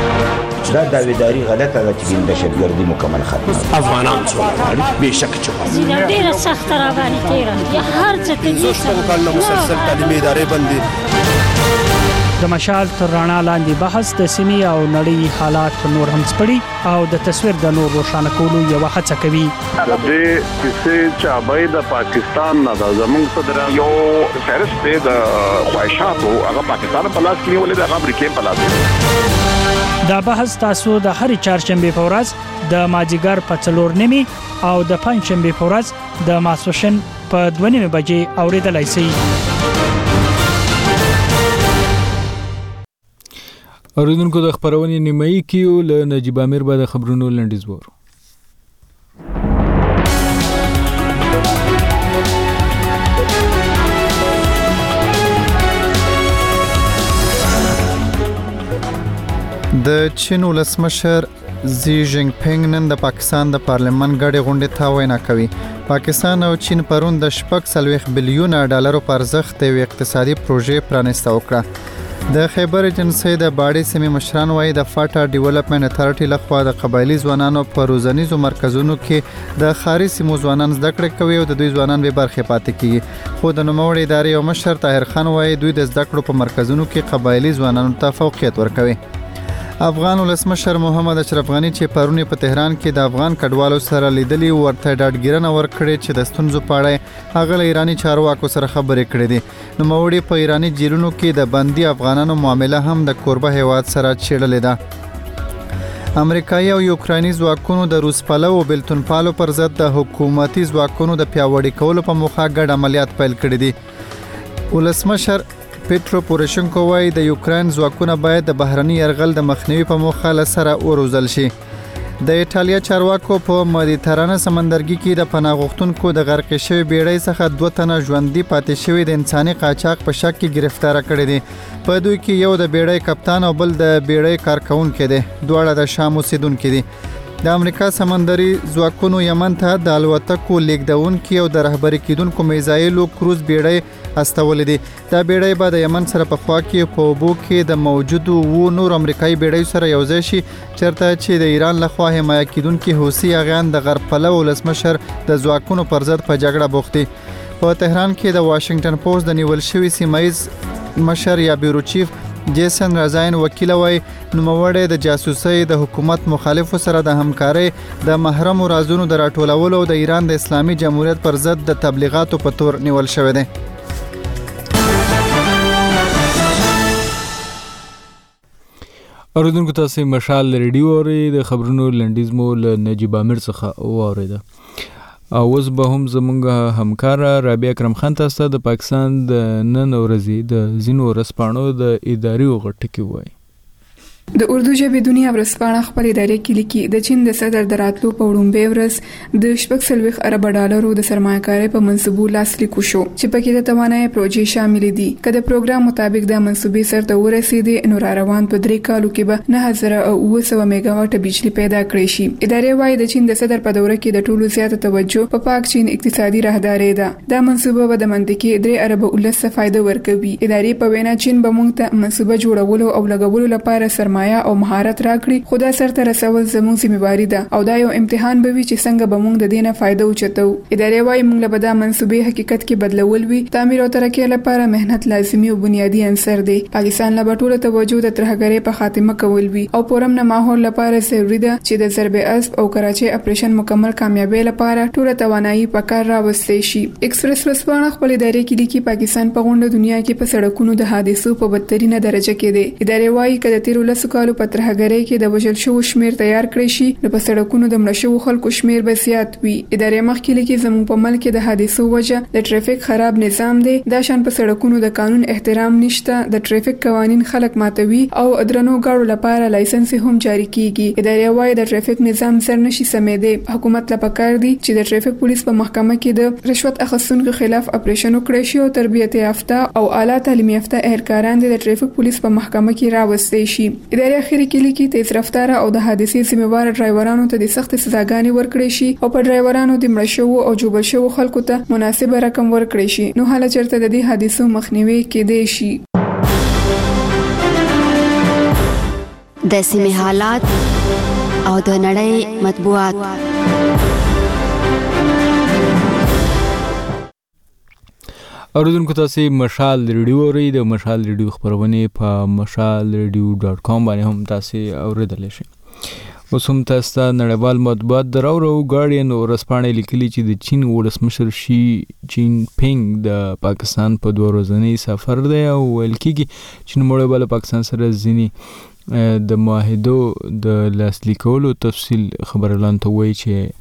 دا داویداری غلطه ده چې دهشتګردي مکمل ختمه افغانان څومره بېشک چې زینه ډېره سخته را باندې تېره یا هر څه کوي زه شپږ کاله مسلسل تعلیمي ادارې بندي د مشال تر رڼا لاندې بحث د سیمې او نړۍ حالات نور هم سپړي او د تصویر د نور روښانه کولو یو هڅه کوي. د دې کیسې چابای د پاکستان نه د زمونږ صدر یو فهرست دی د خواهشاتو هغه پاکستان په لاس کې ولې د امریکای په لاس کې. دا بحث تاسو د هرې چهارشنبه په ورځ د ماجیګر په څلور نیمه او د پنځشنبه په ورځ د ماسوشن په دوه نیمه بجې اوریدلای شئ. اوریدونکو د خبرونې نیمایي کیو له نجیب امیر بعد خبرونو لنډیز وور. د چین ولسمشر زی جینګ پینګ نن د پاکستان د پارلمان غړي غونډې ته وینا کوي. پاکستان او چین پرون د شپږ سلويخ بلیون ډالرو پر ارزښت یو اقتصادي پروژې پرانیسته وکړه. د خیبر ایجنسی د باډي سیمې مشران وایي د فاټا ډیولپمنٹ اتھارټي لخوا د قبایلی ځوانانو په روزنیزو مرکزونو کې د خاري سیمو ځوانان زده کړې کوي او د دوی ځوانان به برخه پاتې کیږي. خو د نوموړي ادارې او مشر طاهر خان وایي دوی د زده کړو په مرکزونو کې قبایلی ځوانانو ته فوقیت ورکوي. افغان ولسمشر محمد اشرف غنی چې پرونی په تهران کې د افغان کډوالو سره لیدلی ورته ډاډګیرنه ورکړي چې د ستونزو په اړه هغه له ایرانی چارواکو سره خبرې کړې دي. نو موړي په ایرانی جیلونو کې د بندي افغانانو معامله هم د کوربه هیواد سره چیرلې ده. امریکایي او یوکراني ځواکونو د روس پالو او بلتون پالو پر ضد د حکومتي ځواکونو د پیاوړي کولو په موخه ګډ عملیات پیل کړي دي. ولسمشر پیټرو پوروشنکو وايي د یوکرين ځواکونه باید د بهرني يرغل د مخنیوي په موخه لسره وروزل شي. د ایټالیا چارواکو په مدیترانه سمندرګي کې د پناه غوښتونکو د غرق شوی بیړۍ څخه دوه تنه ژوندۍ پاتې شوی د انساني قاچاق په شک کې گرفتار کړي دي. په دوی کې یو د بیړۍ کپتان او بل د بیړۍ کارکونکو دي. دواړه د شام اوسیدونکو دي. د امریکا سمندري ځواکونو یمن ته د الوتکو لیکدونکو او د رهبری کیدونکو میزایلو کروز بیړۍ استولې دي. دا بیړۍ به د یمن سره په خوا کې په اوبو کې د موجودو و نور امریکایي بیړۍ سره یوځای شي چرته چې د ایران لخوا حمایه کیدونکو حوثي اغیان د غرب پلو ولسمشر د ځواکونو پر ضد په جګړه بوختي. په تهران کې د واشنگټن پوسټ د نیول شوی سیمایز مشر یا بیورو چیف جیسن رازاین وکیل وای نوموړی د جاسوسۍ د حکومت مخالفو سره د همکارۍ د محرم رازونو د راټولولو او د ایران د اسلامي جمهوریت پر ضد د تبلیغاتو په تور نیول شوی دی. اوریدونکو تاسو مشال ریډیو اوري د خبرونو لنډیز مو له نجیب امیر څخه واوریده. او اوس به هم زمونږ همکار رابعه اکرم خان تاسو د پاکستان د نن ورځې د زینو رسپانو د اداري غټکی وای. د اردو ژبې دنیا ورسپانه خپل ادارې کې لیکي د چین د صدر د راتلو په وړاندې ورځ د شپږ سلويخ ارب ډالرو د سرمایه‌کارۍ په منصوبو لاسلیک شو چې پکې د توانایي پروژې شامل دي. که د پروګرام مطابق د منصوبې سرته ورسېږي نو را روان په درې کالو کې به نه هزار اوه سوه میگاواټ بجلی پیدا کړي شي. ادارې وايي د چین د صدر په دوره کې د ټولو زیاته توجه په پاک چین اقتصادي راهداري ده. دا منصوبه به د منطقي درې ارب ولس فائدہ ورکوي. ادارې په وینا چین به موږ ته منصوبه جوړولو او لګولو لپاره سرمایه او مهارت راکړي. خو دا سرته رسول زموږ ذمہواری ده او دا یو امتحان به وي چې څنګه به موږ د دینه فائدہ اوچتو. ادارې وايي موږ له بدا منصوبې حقیقت کې بدلول وي. تعمیر او ترقی لپاره مهنت لازمي او بنیادی عنصر دی. پاکستان له ټوله توجه د ترهګرۍ په خاتمه کول وي او پرمنه ماحول لپاره ضروری ده چې د ضرب اسب او کراچي اپریشن مکمل کامیابی لپاره ټوله توانایي په کار راوستي شي. ایکسپریس ورسپانه خپل ادارې کې لیکي پاکستان په غونډه دنیا کې په سړکونو د حادثو په بدترینه درجه کې دی. ادارې وايي کله تیر ولس کالو په ترهګرۍ کې د وژل شوو شمیر تیار کړی شي نو په سړکونو د مړ شوو خلکو شمیر به زیات وي. ادارې مخکې لیکي زموږ په ملک کې د حادثو وجه د ټریفیک خراب نظام دی. دا شان په سړکونو د قانون احترام نشته. د ټریفیک قوانين خلک ماتوي او درنو غاړو لپاره لایسنس هم جاری کیږي. ادارې وايي د ټریفیک نظام سر نشي سمېده. حکومت لپاره کار دی چې د ټریفیک پولیس په محکمه کې د رشوت اخیستونکو خلاف اپریشن وکړي شي او تربیت یافته او اعلی تعلیم یافته اهلکاران د ټریفیک پولیس په محکمه کې راوستي شي. ادارې اخیری کې لیکي تیز رفتار او د حادثې ذمہوار ډرایورانو ته د سخت سزاګانې ورکړي شي او په ډرایورانو د مړ شوو او جوړ شوو خلکو ته مناسب رقم ورکړي شي. نو حالا چرته د دې حادثو مخنیوي کېدای شي. د سیمې حالات او د نړۍ مطبوعات. اوریدونکو تاسو مشال ریډیو اورئ د مشال ریډیو خبرونه په مشال ریډیو ډاٹ کام باندې هم تاسو اوریدلی شئ. اوس هم تاسو ته نړیوال مطبوعات دراو راو ګارډین ورځپاڼې لیکلي چې د چین ولسمشر شي جین پینګ د پاکستان په دوه ورځنی سفر دی او ویل کېږي چې نوموړی به له پاکستان سره ځینې د معاهدو د لاسلیک کولو تفصیل خبر اعلان ته وایي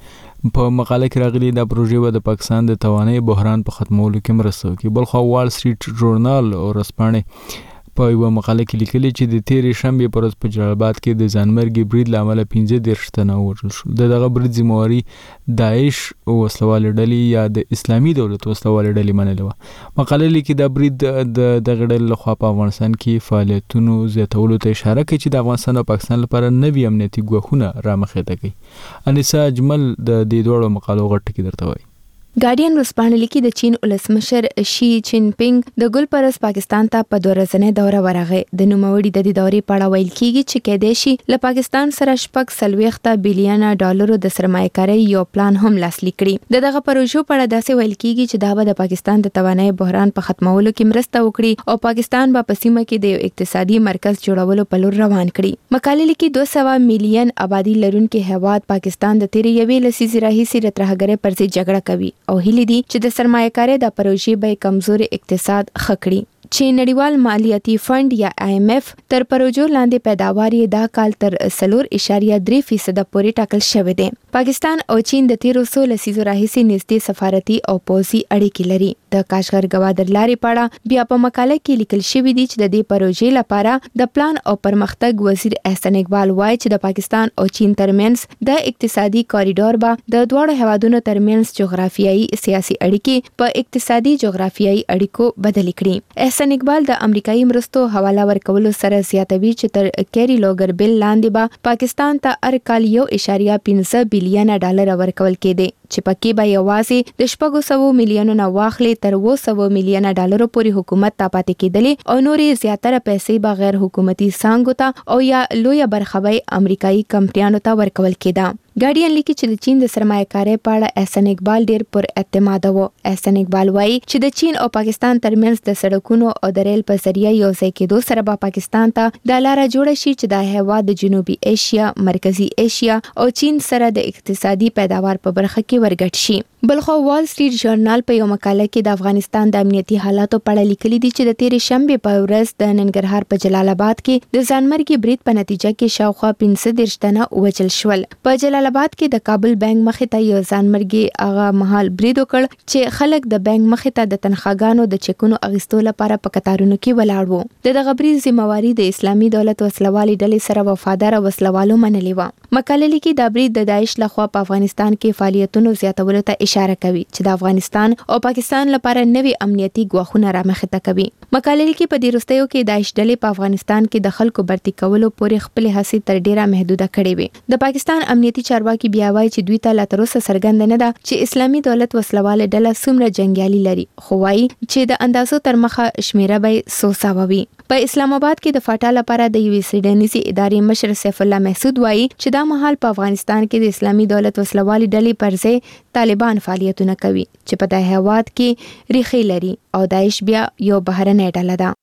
چې په مقاله کې راغلي دا پروژه به د پاکستان د توانایي بحران په ختمولو کې مرسته وکړي. بلخوا وال سټریټ ژورنال ورځپاڼې په یوه مقاله کې لیکلي چې د تیرې شنبې پر ورځ په جلال آباد کې د ځانمرګي برید له امله پنځه دېرش تنه ووژل شول. د دغه برید ذمهواري داعش وسلوالې ډلې یا د اسلامي دولت وسلوالې ډلې منلې وه. مقاله لیکي دا برید د دغه ډلې لخوا په افغانستان کې فعالیتونو زیاتولو ته اشاره کوي چې د افغانستان او پاکستان لپاره نوي امنیتي ګواښونه رامخې ته کوي. انیسا اجمل د دې دوړو مقالو غټ ټکی درته وایي. ګارډین ورځپاڼه لیکي د چین ولسمشر شي جین پینګ د ګل پرس پاکستان ته په دوه ورځنۍ دوره ورغی. د نوموړي د دې دورې په اړه ویل کېږي چې کېدای شي له پاکستان سره شپږ څلوېښت بیلیونه ډالرو د سرمایه‌کارۍ یو پلان هم لاسلیک کړي. د دغه پروژو په اړه داسې ویل کېږي چې دا به د پاکستان د توانایي بحران په ختمولو کې مرسته وکړي او پاکستان به په سیمه کې د یو اقتصادي مرکز جوړولو په لور روان کړي. مقاله لیکي دوه سوه میلیون آبادی لرونکي هیواد پاکستان د تیرې یوې لسیزې راهیسې د ترهګرۍ پر ضد جګړه کوي او هیله دي چې د سرمایه‌کارۍ د پروژې به کمزوري اقتصاد ښه کړي. چې نړیوال مالیاتي فند یا آی ایم ایف تر پروژو لاندې پیداوار یې دا کال تر څلور اعشاریه درې فیصد پورې ټاکل شوی دی. پاکستان او چین د تیرو څو لسیزو راهیسې نږدې سفارتي او پوځي اړیکې لري. د کاشغر ګوادر لارې په اړه بیا په مقاله کې لیکل شوی دی چې د دې پروژې لپاره د پلان او پرمختګ وزیر احسان اقبال وایي چې د پاکستان او چین ترمنځ د اقتصادي کوریډور به د دواړو هیوادونو ترمنځ جغرافیایي سیاسي اړیکې په اقتصادي جغرافیایي اړیکو بدل کړي. احسان اقبال د امریکایي مرستو حواله ورکولو سره زیاتوي چې تر کیری لوګر بل لاندې به پاکستان ته هر کال یو اعشاریه پنځه بیلیونه ډالر ورکول کېدي چې پکې به یوازې د شپږو سوو میلیونو واخلې تر اووه سوو میلیونه ډالرو پورې حکومت ته پاتې کېدلې او نورې زیاتره پیسې به غیر حکومتي څانګو ته او یا لویه برخه به امریکایي کمپنیانو ته ورکول کېده. ګارډین لیکي چې د چین د سرمایه‌کارۍ په اړه احسان اقبال ډیر پر اعتماد و. احسان اقبال وایي چې د چین او پاکستان ترمنځ د سړکونو او د ریل په ذریعہ یو ځای کېدو سره به پاکستان ته د لاره جوړ شي چې د هیواد د جنوبي ایشیا، مرکزی ایشیا او چین سره د اقتصادي پیداوار په برخه کې ورګډ شي. بلخو وال سټریټ ژورنال په یو مقاله کې د افغانستان د امنیتي حالاتو په اړه لیکلي دي چې د تیرې شنبې په ورځ د ننګرهار په جلال آباد کې د ځانمرګي برید په نتیجه کې شاوخوا پنځه دېرش تنه ووژل شول. په جلال آباد کې د کابل بانک مخې ته یو ځانمرګي هغه مهال برید وکړ چې خلک د بانک مخې ته د تنخواګانو د چکونو اغوستو لپاره په قطارونو کې ولاړ وو. د دغه برید ذمہواري د اسلامي دولت وسلوالې ډلې سره وفادار وسلوالو منلې و. مقاله لیکي دا برید د داعش لخوا په افغانستان کې فعالیتونو زیاتولو ته اشاره کوي چې د افغانستان او پاکستان لپاره نوي امنیتي ګواښونه رامخې ته کوي. مقاله لیکي په دې وروستیو کې داعش ډلې په افغانستان کې د خلکو برتي کولو پورې خپل هڅې تر ډیره محدوده کړې وي. د پاکستان امنیتي چارواکي بیا وایي چې دوی ته لا تر اوسه څرګنده نه ده چې اسلامي دولت وسلواله ډله څومره جنگیالي لري، خو وایي چې د اندازو تر مخه شمیره به څو سوه وي. په اسلام آباد کې د فاټا لپاره د یوې سیډنیزي ادارې مشر سیف الله محسود وایي چې دا مهال په افغانستان کې د اسلامي دولت وسلوالې ډلې پر ځای طالبان فعالیتونه کوي چې په دې هیواد کې ریښې لري او داعش بیا یو بهرنۍ ډله ده.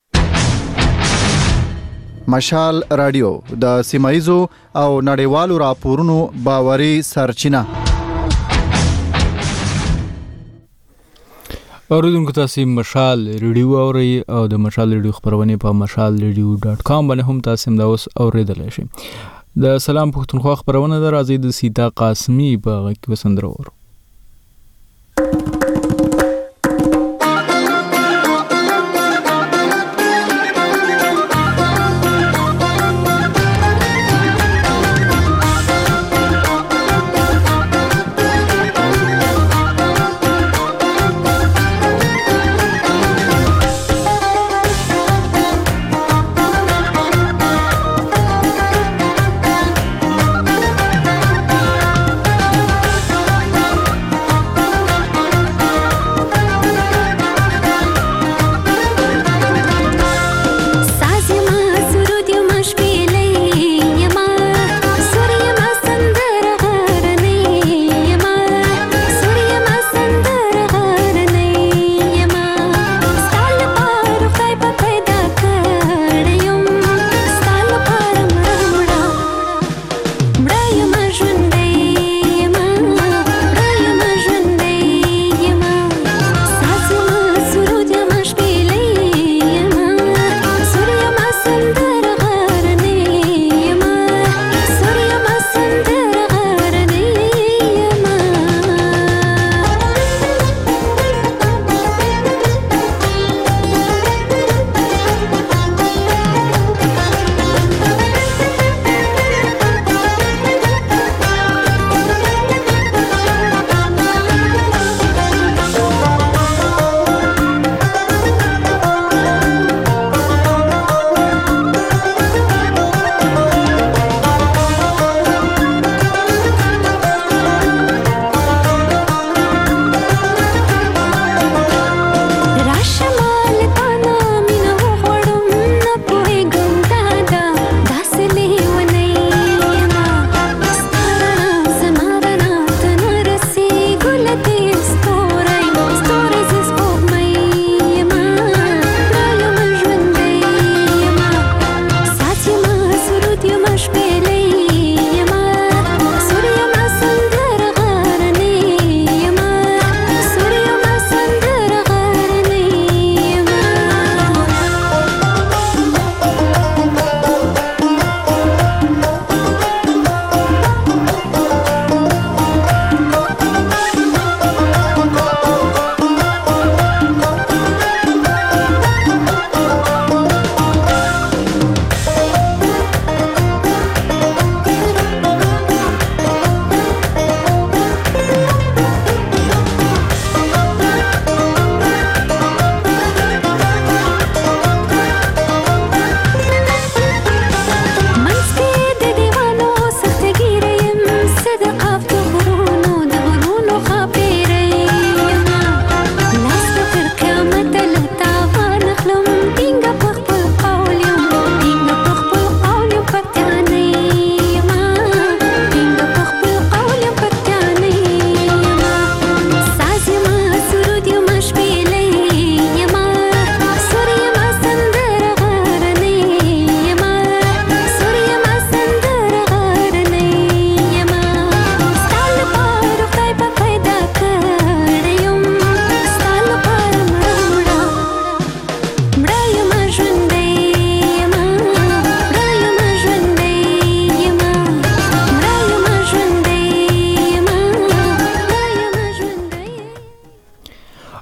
مشال رادیو د سیمایزو او نړیوالو راپورونو باوري سرچینه. اوریدونکو تاسو مشال ریډیو اورئ او د مشال ریډیو خبرونه په مشال ریډیو ډاٹ کام باندې هم تاسو هم دا اوس اوریدلی شئ. د سلام پښتونخوا خبرونه د راځي د سیتا قاسمی په غږ کې وسندرو.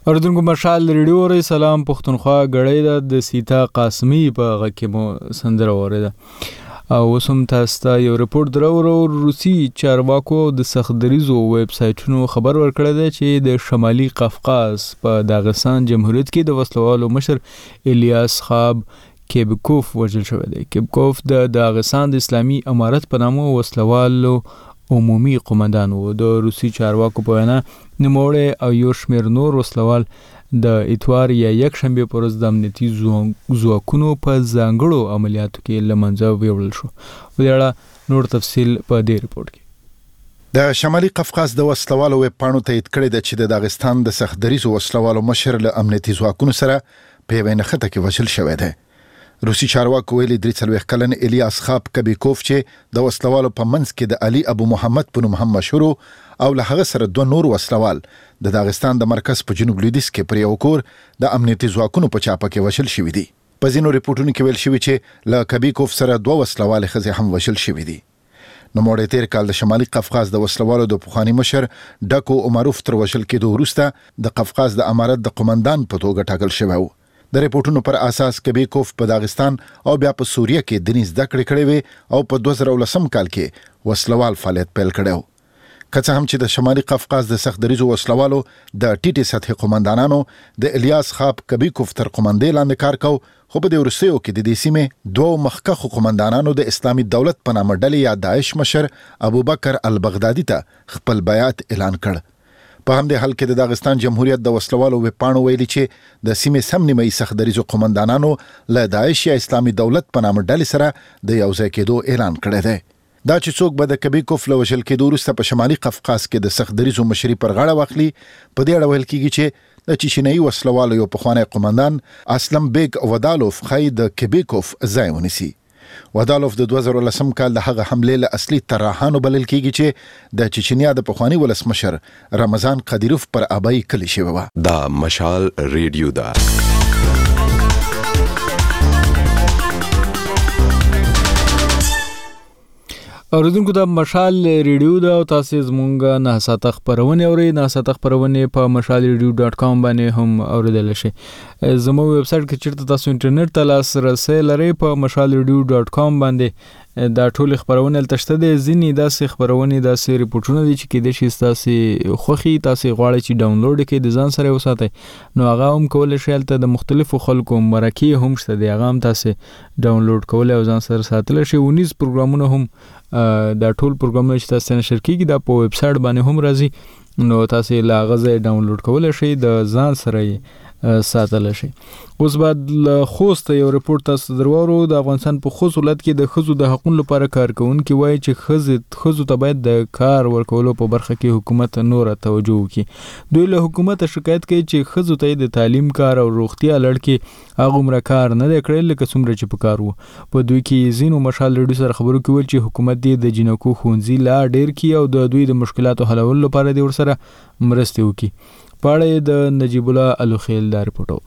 اردوونکو مشال ریډیو ری سلام پښتونخوا غړې د سیتا قاسمی په غکه مو سندره اوریده او وسم تاسو ته یو رپورت درو روسي چارواکو د سختدریزو ویب سایټونو خبر ورکړی دی چې د شمالي قفقاز په داغستان جمهوریت کې د وسلوالو مشر الیاس خاب کیبکوف وژل شوی دی. کیبکوف د داغستان د اسلامي امارت په نامه وسلوالو عمومي قومندان و. د روسي چارواکو په وینا نوموړی او یو شمېر نور وسلوال د اتوار یا یک شنبه پر ورځ د امنیتي ځواکونو په ځانګړو عملیاتو کې له منځه ویوړل شو. په دې اړه نور تفصیل په دې رپورت کې. د شمالي قفقاز د وسلوالو ویب پاڼو تایید کړی دی چې د داغستان د سختدریزو وسلوالو مشر له امنیتي ځواکونو سره په یوه نښته کې وژل شوی دی. روسي چارواکو ویلي درې څلوېښت کلن الیاس خاب کبیکوف چې د وسلوالو په منځ کې د علي ابو محمد په نوم هم مشهور او له هغه سره دوه نور وسلوال د داغستان د مرکز په جنوب لویدیځ کې پر یو کور د امنیتي ځواکونو په چاپه کې وژل شوي دي. په ځینو ریپورټونو کې ویل شوي چې له کبیکوف سره دوه وسلوالې ښځې هم وژل شوي دي. نوموړی تیر کال د شمالي قفقاز د وسلوالو د پخواني مشر ډکو عمروف تر وژل کېدو وروسته د قفقاز د امارت د قومندان په توګه ټاکل شوی و. د ریپورټونو پر اساس کبیکوف په داغستان او بیا په سوریه کې دیني زده کړې کړې وې او په دوه زره ولسم کال کې وسلوال فعالیت پیل کړی و. که څه هم چې د شمالي قفقاز د سختدریزو وسلوالو د ټیټې سطحې قومندانانو د الیاس خاب کبیکوف تر قومندې لاندې کار کو، خو په دې وروستیو کې د دې سیمې دوه مخکښو قومندانانو د اسلامي دولت په نامه ډلې یا داعش مشر ابوبکر البغدادي ته خپل بیعت اعلان کړ. په همدې حال کې د داغستان جمهوریت د وسلوالو ویب پاڼو ویلي چې د سیمې سم نیمایي سختدریزو قومندانانو له داعش یا اسلامي دولت په نامه ډلې سره د یو ځای کېدو اعلان کړی دی. دا چې څوک به د کبیکوف له وژل کېدو وروسته په شمالي قفقاز کې د سختدریزو مشري پر غاړه واخلي، په دې اړه ویل کېږي چې د چیچنیایي وسلوالو یو پخوانی قومندان اسلم بیگ ودالوف ښایي د کبیکوف ځای ونیسي. ودالوف د دوه زره لسم کال د هغه حملې له اصلي طراحانو بلل کېږي چې د چچنیا د پخواني ولسمشر رمضان قدیروف پر ابای کلی شوی و. دا مشال ریډیو دا اوریدونکو د مشال ریډیو دا او تاسو زمونږ نه ساته خبرونه اوري نه ساته خبرونه په مشال ریډیو ډاټ کام باندې هم اوریدل شي. زموږ ویب سټ کې چیرته تاسو انټرنیټ ته لاسرسي لرئ په مشال ریډیو ډاټ کام باندې دا ټول خبرونه تشته دي. ځینې داسې خبرونه داسې ریپورتونه دي چې کې د شي تاسو خوخي تاسو غواړئ چې ډاونلوډ کړئ د ځان سره وساتئ، نو هغه هم کول شي. ته د مختلفو خلکو مرکه هم شته دی، هغه هم تاسو ډاونلوډ کول او ځان سره ساتل شي. ونیز پروګرامونه هم دا ټول پروګرامونه چې تاسو نشر کیږي دا په ویب سټ باندې هم راځي، نو تاسو لا غزه ډاونلوډ کول شي د ځان سره ساتل شي. اوس بعد له خوست یو رپورت تاسو درورو د افغانستان په خوست ولایت کې د خزو د حقوقو لپاره کارکونکي وایي چې خزه خزو ته باید د کار ورکولو په برخه کې حکومت نور توجه وکړي. دوی له حکومت شکایت کوي چې خزو ته د تعلیم کار او روغتیا لړ کې هغه عمر کار نه دی کړی لکه څومره چې په کار وو. په دوی کې زینو مشال ریډیو سره خبرو کوي چې حکومت دې د جنکو خونځي لا ډیر کی او د دوی د مشکلاتو حلولو لپاره دې ورسره مرسته وکړي. پاړې د نجیب الله الوخیل دا رپورټو.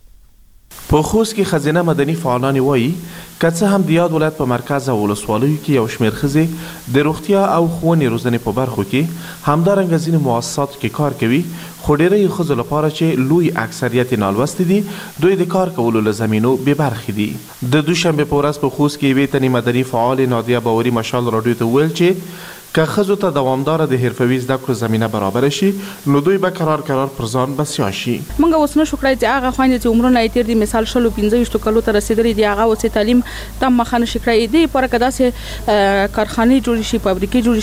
په خوست کې خزینه مدني فعالان وایي که څه هم د یاد ولایت په مرکز او ولسوالیو کې یو شمېر ښځې د روغتیا او ښوونې روزنې په برخو کې همدارنګه ځینې مؤسساتو کې کار کوي، خو ډېری ښځو لپاره چې لوی اکثریت یې نالوستې دي دوی د کار کولو له زمینو بې برخې دي. د دوشنبې په ورځ په خوست کې یوې تنې مدني فعالې نادیه باوري مشال راډیو ته وویل چې که ښځو ته دوامداره د حرفوي زده کړو زمینه برابره شي نو دوی به قرار قرار پر ځان بسیا شي. موږ اوس نشو کړای چې هغه خویندې چې عمرونه یې تیر دي مثال شلو پنځه ویشتو کلو ته رسېدلي دي هغه اوس تعلیم ته مخه نشي کړای. دې لپاره که داسې کارخانې جوړې شي، فابریکې جوړې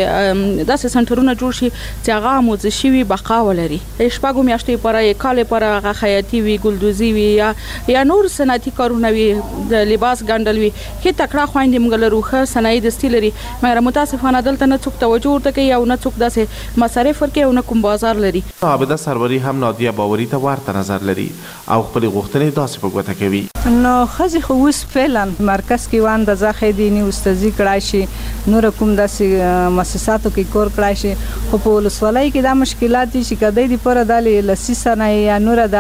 شي، داسې سنټرونه جوړ شي چې هغه آموزش شوي بقا ولري. شپږو میاشتو لپاره یې کال لپاره هغه خیاطي وي، ګلدوزي وي یا یا نور صنعتي کارونه وي، د لباس ګنډل وي. ښې تکړه خویندې موږ لرو، ښه صنایع دستي لري، مګر متاسفانه دلته نه څوک توجه ورته کوي او نه څوک داسې مصارف ورکوي او نه کوم بازار لري. عابده سروري هم نادیه باوري ته ورته نظر لري او خپلې غوښتنې داسې په ګوته کوي. نو ښځې خو اوس فعلا مرکز کې و اندازه ښې دي نه استاذي کړای شي، نور کوم داسې مؤسساتو کې کور کړای شي، خو په ولسوالۍ کې دا مشکلات دي چې که دی دپاره دا لسي صنایع یا نوره د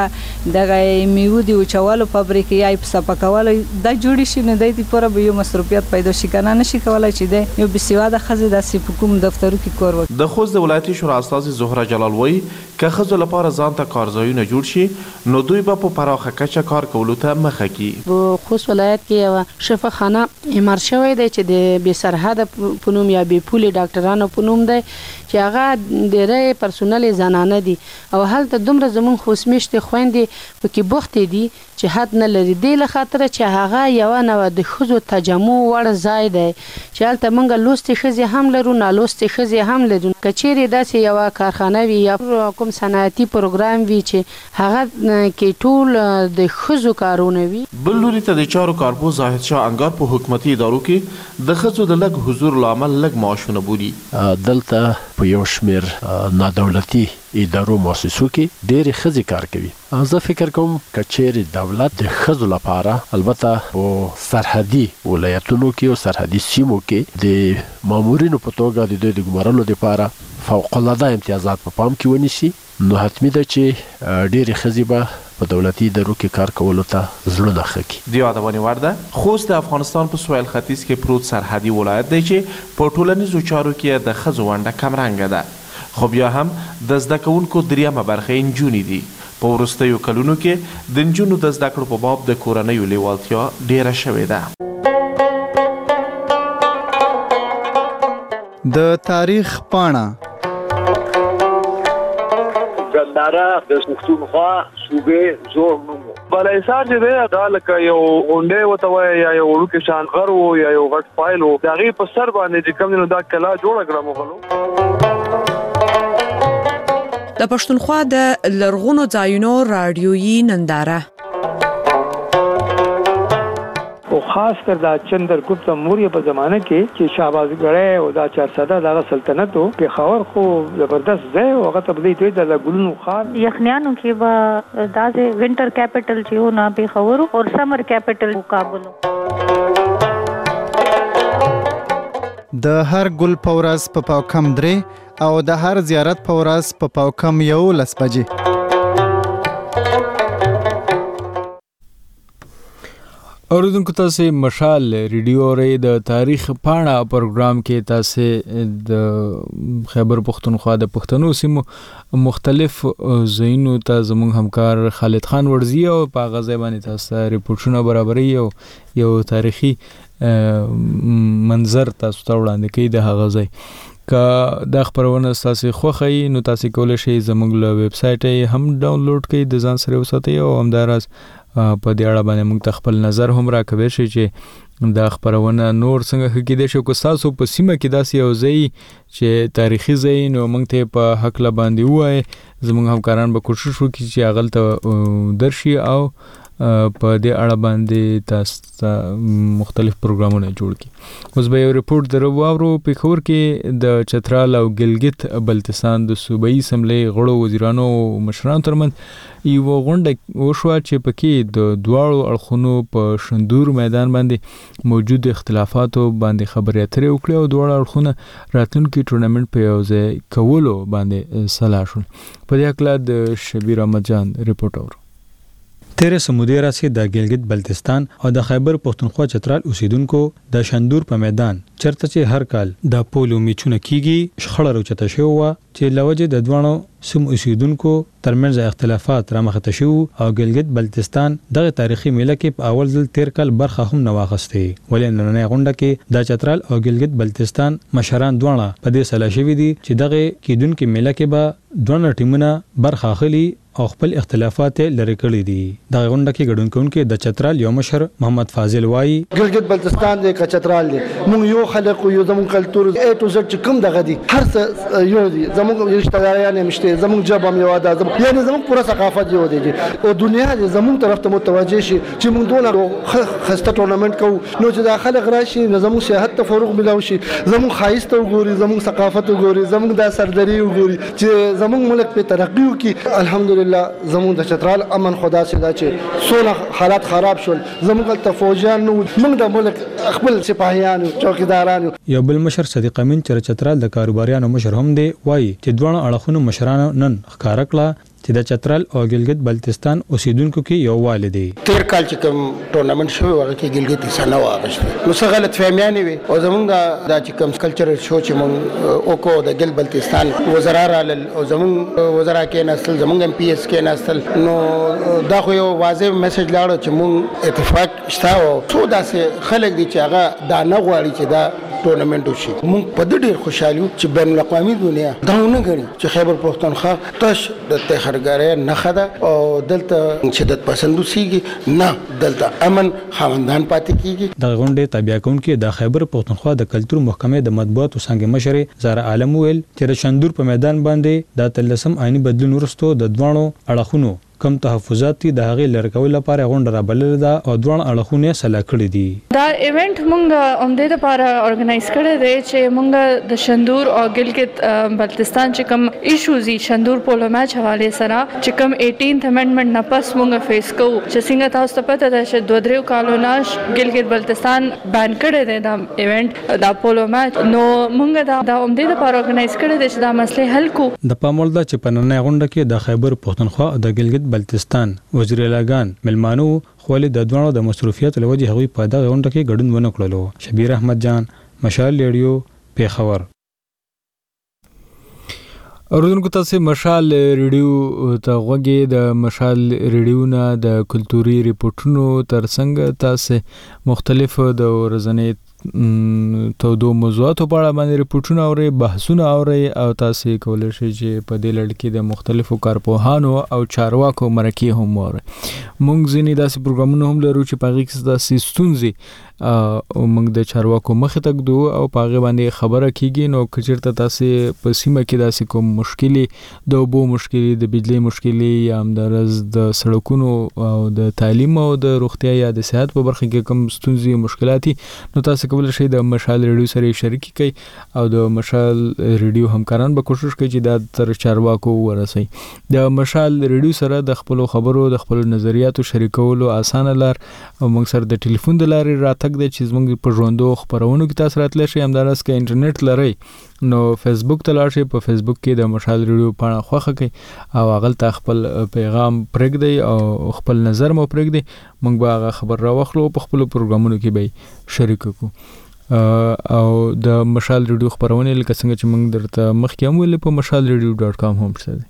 دغه میوه دی وچولو فابریکې یا په صفا کولو د جوړی شي نه د دې پر به یو مصرفیت پیدا شي کنه نشي کولای چې د یو بسیواده خزه د حکومت دفترو کې کور وکړي. د خوست د ولایتي شورا استاذ زهره جلال وایي که خزو لپاره ځان ته کارځایونه جوړ شي نو دوی به په پراخه کچه کار کولو ته مخه کړي. په خوست ولایت کې یو شفاخانه امر شوی دی چې د بې سرحده په نوم یا بې پولې ډاکټرانو په نوم دی چې هغه ډېری پرسونل زنانه دي او هلته دومره زموږ خوست میشتې خویندې پکې بوختې دي چې حد نه لري. دې له خاطره چې هغه یوه نوه د ښځو تجمع وړ ځای دی چې هلته موږ لوستې ښځې هم لرو نالوستې ښځې هم لرو. که چیرې داسې یوه کارخانه وي یا کوم صنعتي پروګرام وي چې هغه کې ټول د ښځو کارونه وي. بل لوري ته د چارو کارپوه زاهد شاه انګار په حکومتي ادارو کې د ښځو د لږ حضور له امله لږ معاشونه بولي. دلته په یو شمېر نادولتي ادارو مؤسسو کې ډېرې ښځې کار کوي. زه فکر کوم که چیرې دولت د ښځو لپاره البته په سرحدي ولایتونو کې او سرحدي سیمو کې د مامورینو په توګه د دوی د ګمارلو لپاره فوق العاده امتیازات په پام کې ونیسي نو حتمي ده چې ډېرې ښځې به په دولتي ادارو کې کار کولو ته زړونه ښه کړي. د یادونې وړ ده خوست د افغانستان په سویل ختیځ کې پروت سرحدي ولایت دی چې په ټولنیزو چارو کې د ښځو ونډه کمرنګه ده خو بیا هم د زده کوونکو دریمه برخه نجونې دي. په وروستیو کلونو کې د نجونو د زده کړو په باب د کورنیو لیوالتیا ډیره شوې ده. د تاریخ پاڼه ګنداره د پښتونخوا صوبې زوړ نوم بلایسار چې دی دا لکه یو غونډۍ ورته وایي یا یو وړوکی شان غر و یا یو غټ فایل و د هغې په سر باندې چې کوم دی نو دا کلا جوړه کړه مغلو. د پښتونخوا د لرغونو ځایونو راډیویي ننداره او خاص کر دا چندرګپت موریه په زمانه کې چې شهبازګړی او دا چارسده دغه سلطنت و پېښور خو زبردست ځای و هغه ته به دوی ته د ګلونو ښار یخنیانو کې به داسې وینټر کیپټل چې و نه پېښور او سمر کیپټل کابل. د هر ګل په ورځ په پاو کم درې او د هر زیارت په ورځ په پاو کم یولس بجې. اوریدونکو تاسو مشال ریډیو ری د تاریخ پاڼه پروګرام کې تاسو د خیبر پښتونخوا د پښتنو سیمو مختلف ځایونو ته زموږ همکار خالد خان ورزی او په غزا باندې تاسو ریپورتونه برابرۍ او یو تاریخي منظر تاسو ته وړاندې کوي د هغه ځای. که دا خبرونه تاسو خوښي نو تاسو کولای شئ زموږ له ویب سټ هم ډاونلوډ کړئ د ځان سره وساتئ او همداراز په دې اړه باندې موږ خپل نظر هم راکوي چې دا خبرونه نور څنګه کې دي شو کو تاسو په سیمه کې داسې یو ځای چې تاریخي ځای نو موږ ته په حق لا باندې وای زموږ همکاران به کوشش وکړي چې هغه ته درشي او په دې اړه باندې تاسو مختلف پروګرامونه جوړ کړي. اوس به یو ریپورت درو واورو په خبر کې د چترال او ګلګت بلتستان د صوبایي اسمبلی غړو وزیرانو او مشرانو ترمنځ یو غونډه وشوه چې پکې د دواړو اړخونو په شندور میدان باندې موجود اختلافاتو باندې خبرې اترې وکړې او دواړه اړخونه راتلونکي ټورنمنت په یو ځای کولو باندې سلا شول. په دې اړه د شبیر احمد جان ریپورت اورو. تیرې سمودي راسي د ګلګت بلتستان او د خیبر پښتونخوا چترال اوسیدونکو د شندور په میدان چرته چې هر کال د پولو میچونه کیږي شخړه روچته شو چې لوجه د دوانو سم اوسیدونکو ترمنځ اختلافات رامخته شو او ګلګت بلتستان دغه تاریخي میله کې په اول ځل تیر کال برخه هم نه واخستې ولې نن غونډه کې د چترال او ګلګت بلتستان مشران دوانه په دې سلا شوی دي چې دغه کیدونکو میله کې به دوانه ټیمونه برخه اخلي او خپل اختلافات لري کړی دي. دا غونډه کې ګډون کوونکي د چترال یو مشر محمد فاضل وایي ګلګت بلتستان د چترال دی مونږ یو خلق یو زموږ کلچر ا ټو زد چې کوم دغه دي هر څه یو دي زموږ رشتہداران مشته زموږ جبه یو ادا یعنی زموږ پوره ثقافت یو دی او دنیا دې زموږ طرف ته متوجه شي چې موږ دونه خسته ټورنمنت کوو نو چې دا خلک راشي زموږ سیاحت ته فروغ ملاوي شي زموږ خایست وګوري زموږ ثقافت وګوري زموږ د سردري وګوري چې زموږ ملک په ترقی وکي. الحمدلله زموږ د چترال امن خدا سي دا چې سونه حالات خراب شول زموږ ته فوجیان نو موږ د ملک خپل سپاهیان چوکیداران. یو بل مشر صدیق امین چې چترال د کاروباریانو مشر هم دی وایي چې دوه اړخونو مشرانو نن ښکارا کړه چې د چترال او ګلګت بلتستان اوسیدونکو کې یو والدي تیر کال چې کوم ټورنمنت شوی هغه کې ګلګت حصہ نه واغشته نو څه غلط فهمیانې وي او زمونږ دا چې کوم کلچرل شو چې مونږ او کو د ګل بلتستان وزرا رال او زمونږ وزرا کې نسل زمونږ ایم پی ایس کې نسل نو دا خو یو واضح میسج لاړو چې مونږ اتفاق شته او څو داسې خلک دي چې هغه دا نه غواړي چې دا ټورنمنت وشي مونږ په دې ډېر خوشاله چې بین الاقوامي دنیا دا نه غړي چې خیبر پښتونخوا تش د تخرګارې نه خده او دلته شدت پسند وسیږي نه دلته امن خاوندان پاتې کیږي د غونډې تابع کونکي د خیبر پښتونخوا د کلتور محکمې د مطبوعاتو څنګه مشر زهرا عالم ویل چې د شندور په میدان باندې د تلسم عیني بدلون ورستو د دوانو اړخونو کم تحفظات دي د هغې لرې کولو لپاره غونډه رابللې ده او دواړه اړخونه سلا کړي دي. دا ایونت مونږ اومدې لپاره ارګنایز کړی دی چې مونږ د شندور او ګلګت بلتستان چې کوم ایشوز دي شندور پولو میچ حواله سره چې کوم اټینث امندمنت نه پس مونږ فیس کوو چې څنګه تاسو ته پته ده چې دوه درې کالو نه ګلګت بلتستان بان کړی دی دا ایونت دا پولو میچ نو مونږ دا د اومدې لپاره ارګنایز کړی دی چې دا مسله حل کو. د پامول دا چې په نننۍ غونډه کې د خیبر پښتونخوا او د ګلګت بلتستان وزیر اعلیګان ملمانو خو له د دوانو د مصروفیت لوجه هغوی په دغه غونډه کې ګډون ونه کړلو. شبیر احمد جان مشال ریډیو پیښور. اوردونکو تاسو مشال ریډیو ته غوږی د مشال ریډیو نه د کلتوري ریپورتونو ترڅنګ تاسو مختلف د ورځنی تودو موضوعاتو په اړه باندې ریپورتونه اوري بحثونه اوري او تاسو کولای شئ چې په دې لړ کې د مختلفو کارپوهانو او چارواکو مرکې هم اوري. مونږ ځینې داسې پروګرامونه هم لرو چې په هغې کې داسې ستونزې او موږ د چارواکو مخې ته ږدو او په هغې باندې خبره کیږي. نو که چېرته تاسې په سیمه کې داسې کوم مشکلې د اوبو مشکلې د بجلۍ مشکلې یا همدارز د سړکونو او د تعلیم او د روغتیا یا د صحت په برخه کې کوم ستونزې مشکلات دي نو تاسو کولای شئ د مشال ریډیو سره شریک کړئ او د مشال ریډیو همکاران به کوشش کوي چې دا تر چارواکو ورسوي. د مشال ریډیو سره د خپل خبرو د خپل نظریاتو شریکولو اسانه لار او موږ سره د ټلیفون د لارې راتګ دی چې موږ په ژوندو خبرونو کې تاسو راتلی شئ. همداراز که انټرنیټ لرئ نو فیسبوک ته لاړ شئ په فیسبوک کې د مشال ریډیو پاڼه خوښه کړئ او هغلته خپل پیغام پرېږدئ او خپل نظر مو پرېږدئ. موږ به هغه خبر راواخلو په خپلو پروګرامونو کې به شریک کړو او د مشال ریډیو خبرونه لکه څنګه چې موږ درته مخکې هم ویلې په مشال ریډیو ډاټ کام هم شته.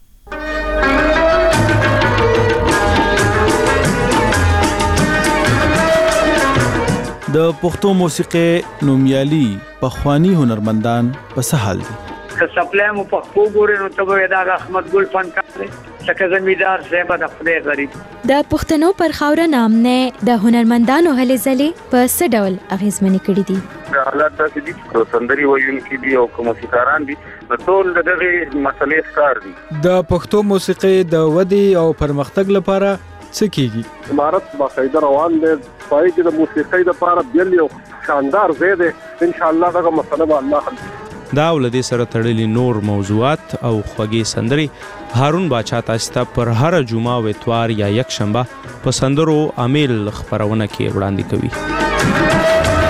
د پښتو موسیقي نومیالي پخوانی هنرمندان په سهال دي. که سپلای مو پښتو ګورې نو ته به دا احمد ګل فنکار دی لکه زمیدار صاحب د خدای غریب. د پښتنو پر خاوره نامنه د هنرمندانو هلې ځلې په څه ډول اغیزمنې کړي دي؟ حالات داسې دي چې سندري ویونکي دي او کوم موسیقاران دي نو ټول دغه مسلې ښکار دي. د پښتو موسیقي د ودې او پرمختګ لپاره څه کیږي؟ امارت باقاعده روان دی پای کې د موسیقۍ لپاره بیل یو شاندار ځای دی. ان شاء الله دغه مسله به الله حل کړي. دا ولدي سره تړلي نور موضوعات او خوږې سندري هارون باچا تاسو ته پر هر جمعه او اتوار یا یک شنبه په سندرو امیل خبرونه کې وړاندې کوي.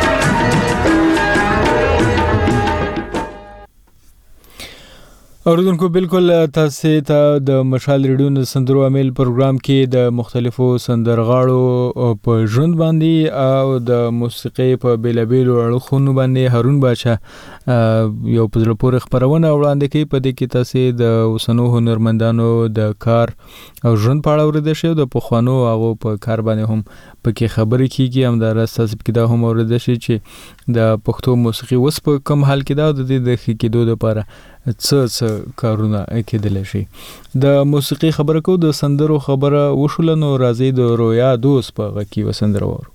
اوردونکو بالکل تاسو ته د مشال ریډیو د سندرو امیل پروګرام کې د مختلفو سندرغاړو په ژوند باندې او د موسیقي په بیلابیلو اړخونو باندې هارون باچا یو په زړه پورې خبرونه وړاندې کوي. په دې کې تاسو د اوسنو هنرمندانو د کار او ژوند په اړه اورېدلی شئ. د پخوانو هغو په کار باندې هم پکې خبرې کیږي. همداراز تاسو پکې دا هم اورېدلی شئ چې د پښتو موسیقي اوس په کوم حال کې ده او د دې د ښه کېدو دپاره څه څه کارونه کېدلی شي. د موسیقي خبره کو د سندرو خبره وشوله نو راځئ د رویا دوست په غږ کې یوه سندره واورو.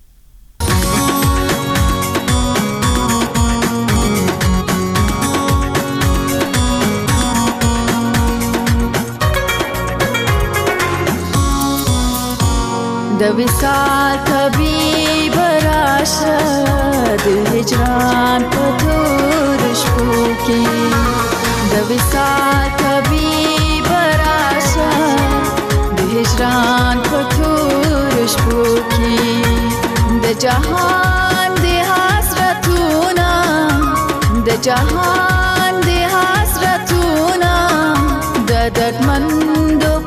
د وصال طبیب راشه د هجران په تور شپو کې د وصال طبیب راشه د هجران په تور شپو کې د جهان د حسرتونه د جهان د حسرتونه د دردمندو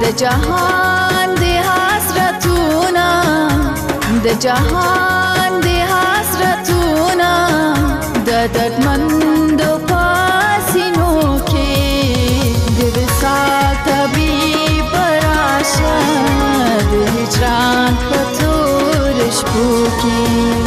د جهان د حسرتونه د جهان د حسرتونه د دردمندو پاسینو کې د وصال طبیب راشه د هجران په تور شپو کې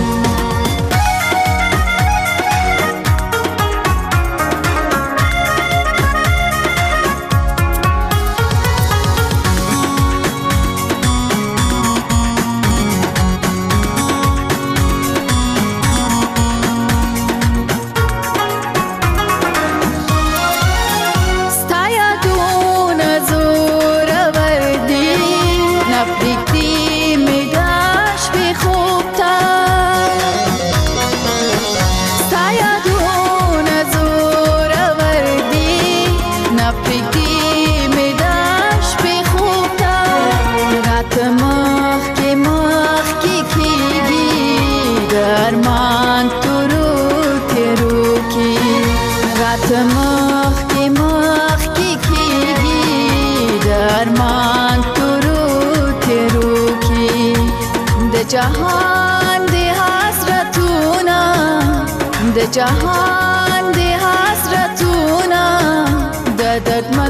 जहान दे हसरतूना द जहान दे हसरतूना द दर्द